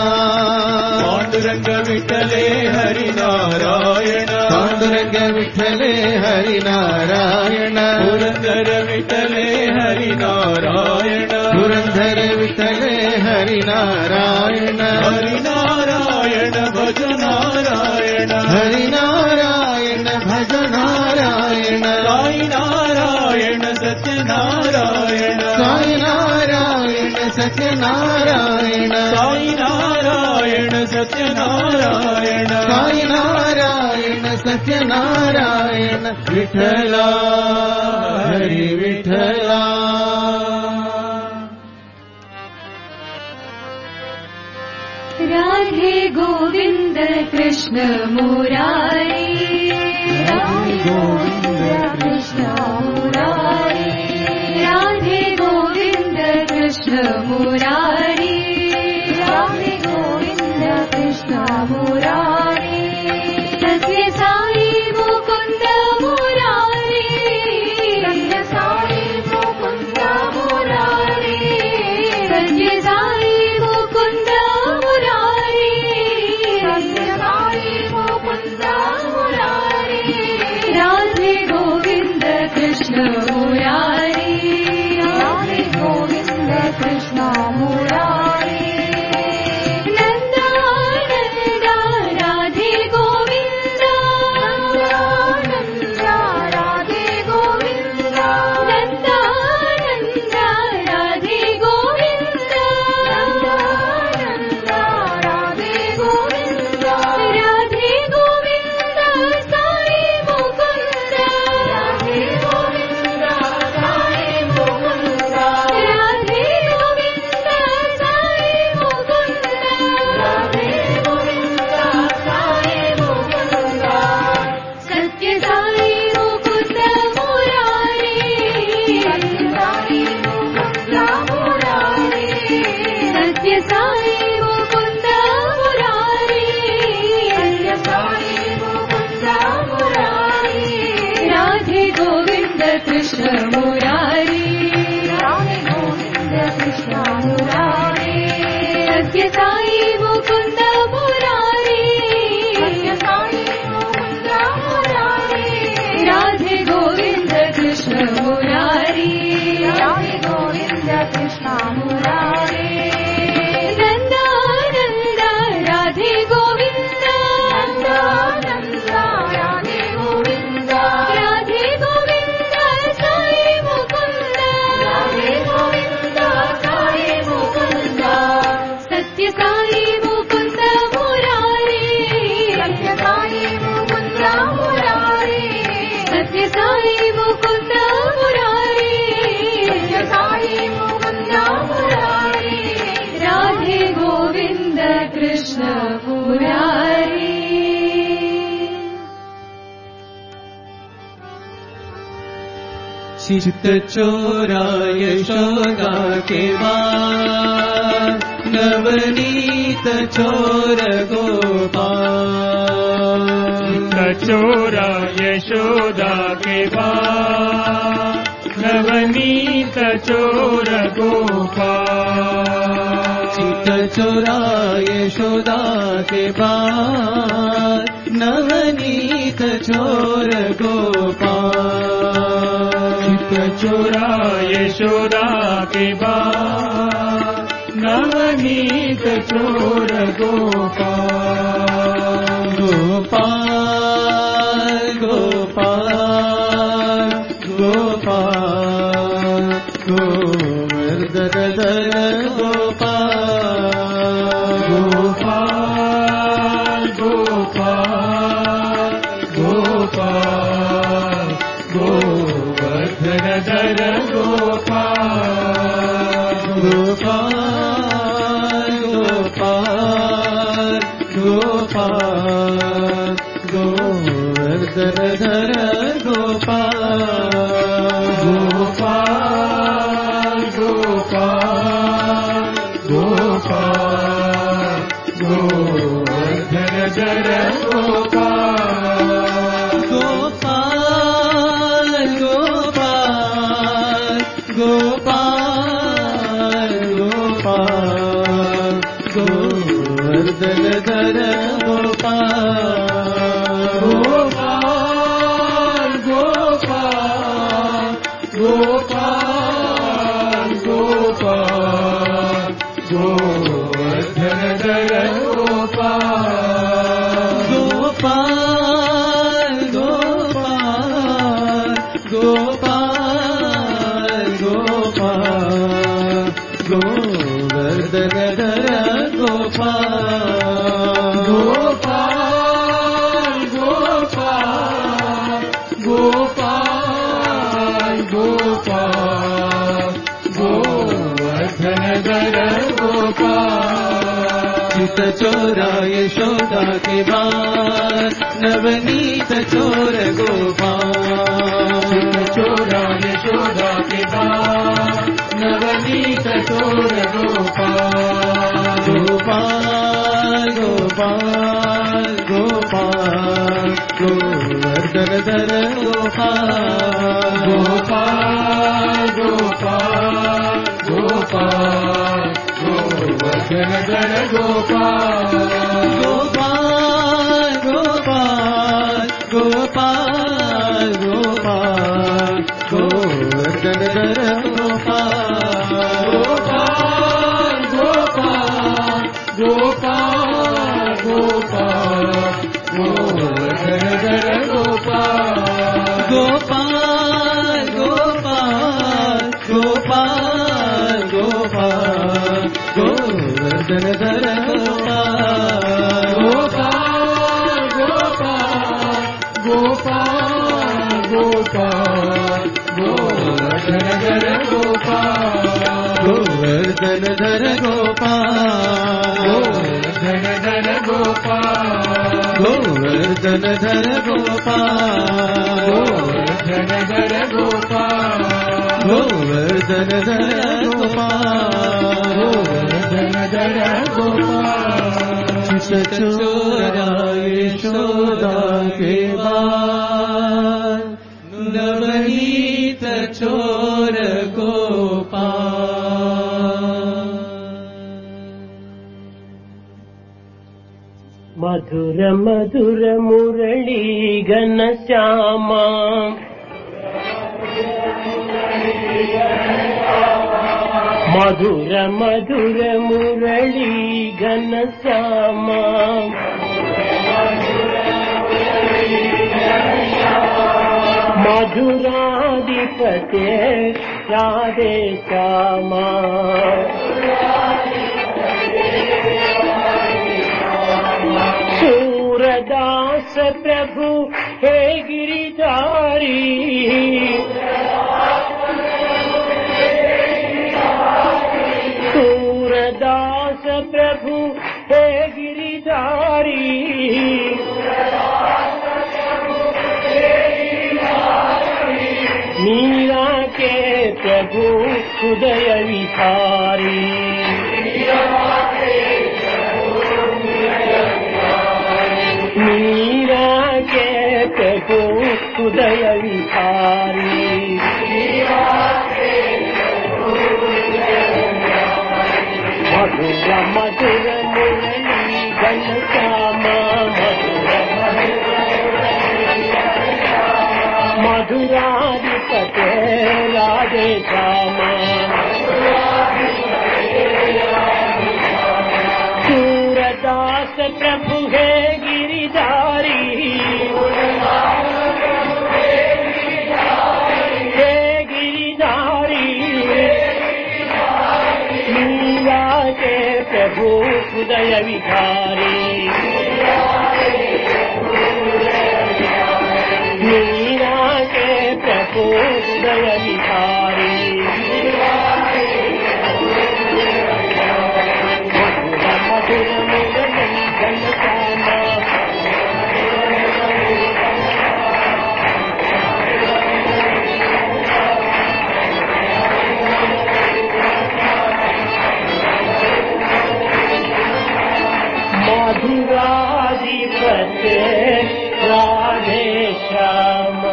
पांडुरंग विठले हरि नारायण पांडुरंग विठले हरि नारायण पुरंदर विठले हरि नारायण पुरंदर विठले हरि नारायण हरि नारायण भज नारायण हरि नारायण भज नारायण साई नारायण सत्य नारायण साई नारायण सत्य नारायण साई नारायण सत्य नारायण साई नारायण सत्य नारायण विठला हरि विठला राधे गोविंद कृष्ण मुरारी राधे गोविंद कृष्ण मुरारी राधे गोविंद कृष्ण मुरारी राधे गोविंद कृष्ण मुरारी सत्य साई मुकुंद मुरारी सत्य साई मुकुंद मुरारी सत्य साई मुकुंद मुरारी सत्य साई मुकुंद मुरारी राधे गोविंद कृष्ण मुरारी राधे गोविंद कृष्ण मुरारी नंदा नंदा राधे गोविंद नंदा राधे गोविंद नंदा नंदा राधे गोविंद नंदा नंदा राधे गोविंद राधे गोविंद साई मुकुंद राधे गोविंद साई मुकुंद राधे गोविंद साई मुकुंद राधे गोविंद साई मुकुंद सत्य साई मुकुंद मुरारी सत्य साई मुकुंद मुरारी सत्य साई मुकुंद मुरारी सत्य साई मुकुंद मुरारी राधे गोविंद कृष्ण मुरारी राधे गोविंद कृष्ण मुरारी सत्य साई मुकुंद मुरारी सत्य साई मुकुंद मुरारी राधे गोविंद कृष्ण मुरारी राधे गोविंद कृष्ण मुरारी नंदा नंदा राधे गोविंद नंदा नंदा राधे गोविंद राधे गोविंद मुकुंद मुरारी सत्य साई मुकुंद मुरारी राधे गोविंद कृष्ण मुरारी। चित्त चोरा यशोदा के बाल नवनीत चोर गोपाल। चित्त चोरा यशोदा के बाल नवनीत चोर गोपाल। चित्त चोरा यशोदा के बाल नवनीत चोर गोपाल। चोरा यशोदा के बाल नवनीत चोर गोपाल। गोपाल गोपाल गोपाल गोवर्धन गोपाल। गोपाल गोपाल गोपाल गोवर्धन गोपाल। गोपाल गोपाल गोपाल गोवर्धन गोपाल। गोपाल गोपाल गोपाल गोवर्धन गोपाल। गोपाल गोपाल गोपाल गोपाल गोवर्धन धर गोपाल। गोपाल गोपाल गोपाल गोपाल गोवर्धन धर गोपाल। गोपाल गोपाल गोपाल गोपाल गोवर्धन धर गोपाल। गोपाल गोपाल गोपाल गोपाल गोवर्धन धर गोपाल। चित्त चोरा यशोदा के बाल नवनीत चोर गोपाल। चित्त चोरा यशोदा के बाल नवनीत चोर गोपाल। गोपाल गोपाल गोपाल गोवर्धन धर गोपाल। गोपाल गोपाल गोपाल गोवर्धन धर गोपाल। गोपाल गोपाल गोपाल गोपाल गोवर्धन धर गोपाल। गोपाल गोपाल गोपाल गोपाल गोवर्धन धर गोपाल। गोपाल गोपाल गोपाल गोपाल गोवर्धन धर गोपाल। गोपाल गोपाल गोपाल गोपाल गोवर्धन धर गोपाल। गोवर्धन धर गोपाल। गोवर्धन धर गोपाल। गोवर्धन धर गोपाल। गोवर्धन धर गोपाल। गोवर्धन धर गोपाल। गोवर्धन धर गोपाल। चित्त चोरा यशोदा के बाल नवनीत चोर गोपाल। मधुर मधुर मुरली घन श्यामा मधुर मधुर मुरली घन श्यामा मधुराधिपते राधे श्यामा सूरदास प्रभु हे गिरिधारी सूरदास प्रभु हे गिरिधारी मीरा के प्रभु हृदय विहारी मीरा के प्रभु हृदय विहारी मधुर मधुर मुरली घनश्यामा मधुराधिपते राधे श्यामा सूरदास प्रभु हे गिरिधारी हे गिरिधारी मीरा के प्रभु हृदय विहारी मीरा के प्रभु हृदय विहारी मधुर मधुर मुरली घनश्यामा मधुराधिपते राधे श्यामा।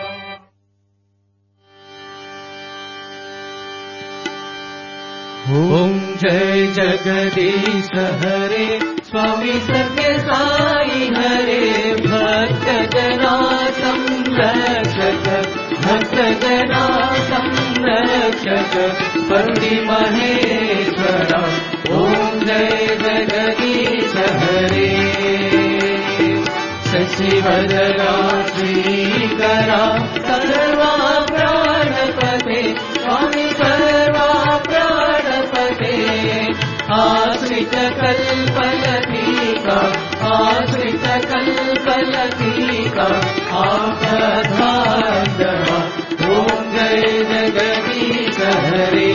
ओम जय जगदीश हरे स्वामी सत्य साई हरे भक्त जना संरक्षक भक्त जना संरक्षक पंडी महेश्वरा ओम जय जगदीश हरे शशिवदना श्रीकरा सर्वा प्राणपते स्वामी सर्वा प्राणपते आश्रित कल्पलतिका आश्रित कल्पलतिका आपधारः ओम जय जगदीश हरे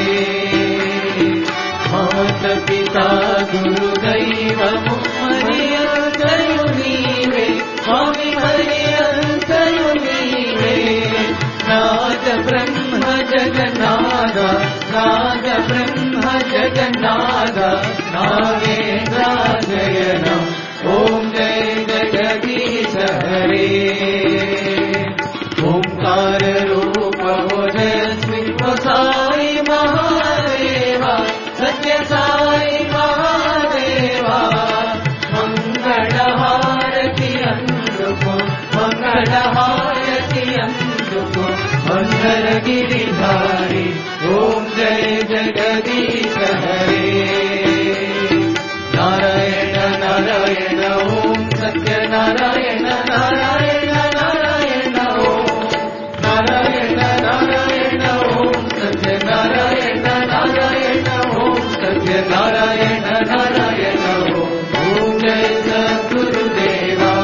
मात पिता गुरुदैवं मनियन्तयो नीवे स्वामी मनियन्तयो नीवे नाद ब्रह्म जगन्नाथ नाद ब्रह्म जगन्नाथ नागेन्द्राजयन ओम जय जगदीश हरे ओंकार रूप हो जयस्वी साई महादेवा सत्य साई महादेवा मंगल हारति अंदुको मंगल हारति अंदुको मंगल गिरिधारी ओम जय जगदीश हरे नारायण नारायण ओम सत्य नारायण नारायण नारायण ओम नारायण नारायण ओम सत्य नारायण नारायण ओम सत्य नारायण नारायण ओम जय सद्गुरुदेवा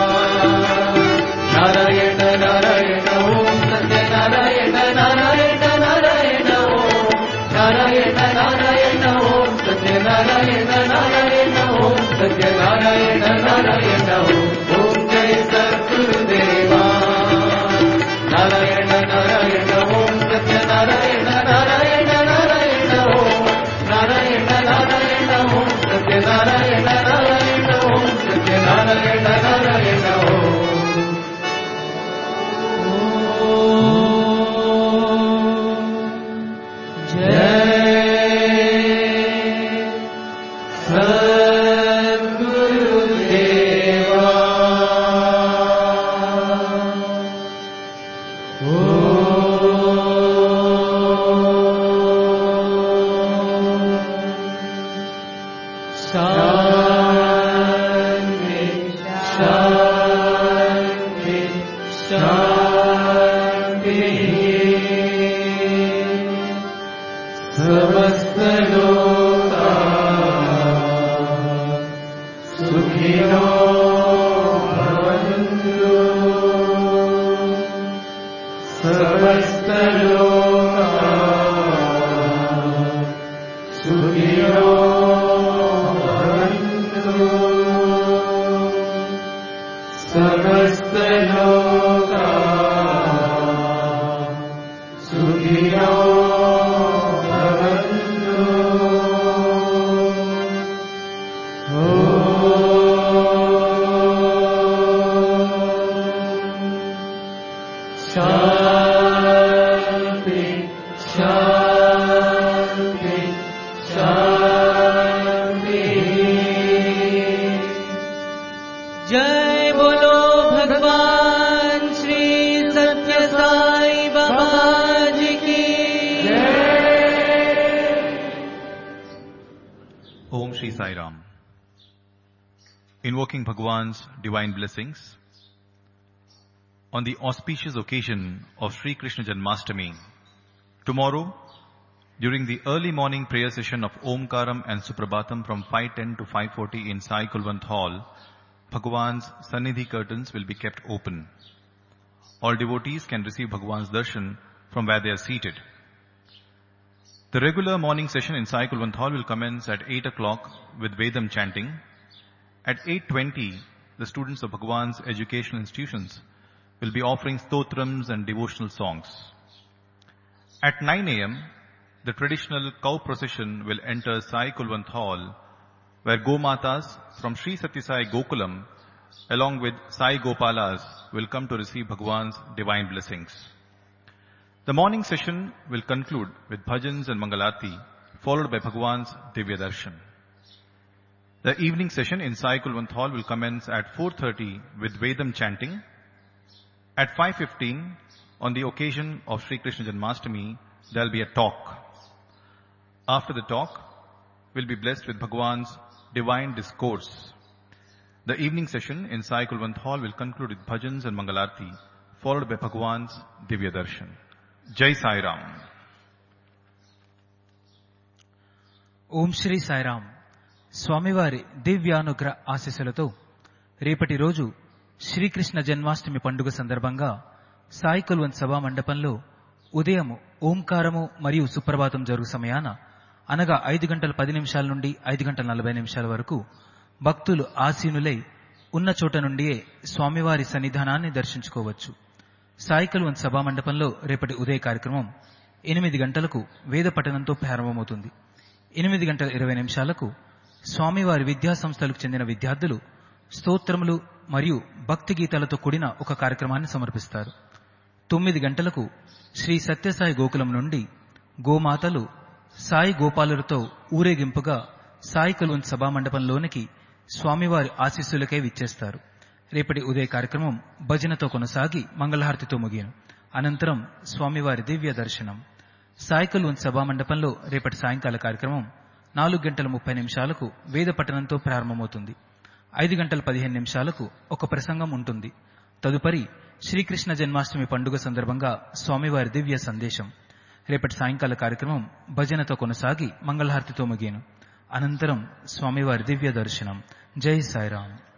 नारायण नारायण ओम सत्य नारायण नारायण नारायण ओम नारायण नारायण ओम सत्य नारायण नारायण ओम सत्य नारायण नारायण ओम जय सद्गुरुदेवा नारायण नारायण ओम सत्य नारायण नारायण नारायण ओम नारायण नारायण ओम सत्य नारायण नारायण ओम सत्य नारायण नारायण ओम सुखिनो भवन्तु సుఖినో భవంతు సమస్త లోకా సుఖినో భవంతు. శాంతి శాంతి శాంతి. जय बोलो भगवान श्री सत्य साई बाबा जी की Om Shri Sai Ram. Invoking Bhagwan's divine blessings on the auspicious occasion of Sri Krishna Janmashtami. Tomorrow, during the early morning prayer session of Omkaram and Suprabhatam from five ten to five forty in Sai Kulwant Hall, Bhagwan's Sannidhi curtains will be kept open. All devotees can receive Bhagwan's darshan from where they are seated. The regular morning session in Sai Kulwant Hall will commence at eight o'clock with Vedam chanting. At eight twenty, the students of Bhagwan's educational institutions will be offering stotrams and devotional songs. At nine a.m., the traditional cow procession will enter Sai Kulwant Hall, where Gomatas from Sri Satya Sai Gokulam, along with Sai Gopalas, will come to receive Bhagwan's divine blessings. The morning session will conclude with bhajans and mangalarti, followed by Bhagwan's Divya Darshan. The evening session in Sai Kulwant Hall will commence at four thirty with Vedam chanting. At five fifteen, on the occasion of Sri Krishna Janmashtami, there will be a talk. After the talk, we'll be blessed with Bhagwan's divine discourse. The evening session in Sai Kulwant Hall will conclude with bhajans and mangalarti, followed by Bhagwan's Divya Darshan. Jai Sai Ram. ఓం శ్రీ సాయిరామ్. స్వామివారి దివ్యానుగ్రహ ఆశీస్సులతో రేపటి రోజు శ్రీకృష్ణ జన్మాష్టమి పండుగ సందర్భంగా సాయి కుల్వంత్ సభా మండపంలో ఉదయం ఓంకారము మరియు సుప్రభాతం జరుగు సమయాన అనగా ఐదు గంటల పది నిమిషాల నుండి ఐదు గంటల నలభై నిమిషాల వరకు భక్తులు ఆసీనులై ఉన్న చోట నుండియే స్వామివారి సన్నిధానాన్ని దర్శించుకోవచ్చు. సాయి కుల్వంత్ సభా మండపంలో రేపటి ఉదయ కార్యక్రమం ఎనిమిది గంటలకు వేద పఠనంతో ప్రారంభమవుతుంది. ఎనిమిది గంటల ఇరవై నిమిషాలకు స్వామివారి విద్యా సంస్థలకు చెందిన విద్యార్థులు స్తోత్రములు మరియు భక్తి గీతాలతో కూడిన ఒక కార్యక్రమాన్ని సమర్పిస్తారు. తొమ్మిది గంటలకు శ్రీ సత్యసాయి గోకులం నుండి గోమాతలు సాయి గోపాలులతో ఊరేగింపుగా సాయి కుల్వంత్ సభా మండపంలోనికి స్వామివారి ఆశీస్సులకై విచ్చేస్తారు. రేపటి ఉదయ కార్యక్రమం భజనతో కొనసాగి మంగళహారతితో ముగియను. అనంతరం స్వామివారి దివ్య దర్శనం. సాయి కుల్వంత్ సభా మండపంలో రేపటి సాయంకాల కార్యక్రమం నాలుగు గంటల ముప్పై నిమిషాలకు వేద పఠనంతో ప్రారంభమవుతుంది. ఐదు గంటల పదిహేను నిమిషాలకు ఒక ప్రసంగం ఉంటుంది. తదుపరి శ్రీకృష్ణ జన్మాష్టమి పండుగ సందర్భంగా స్వామివారి దివ్య సందేశం. రేపటి సాయంకాల కార్యక్రమం భజనతో కొనసాగి మంగళహారతితో ముగియను. అనంతరం స్వామివారి దివ్య దర్శనం. జై సాయిరామ్.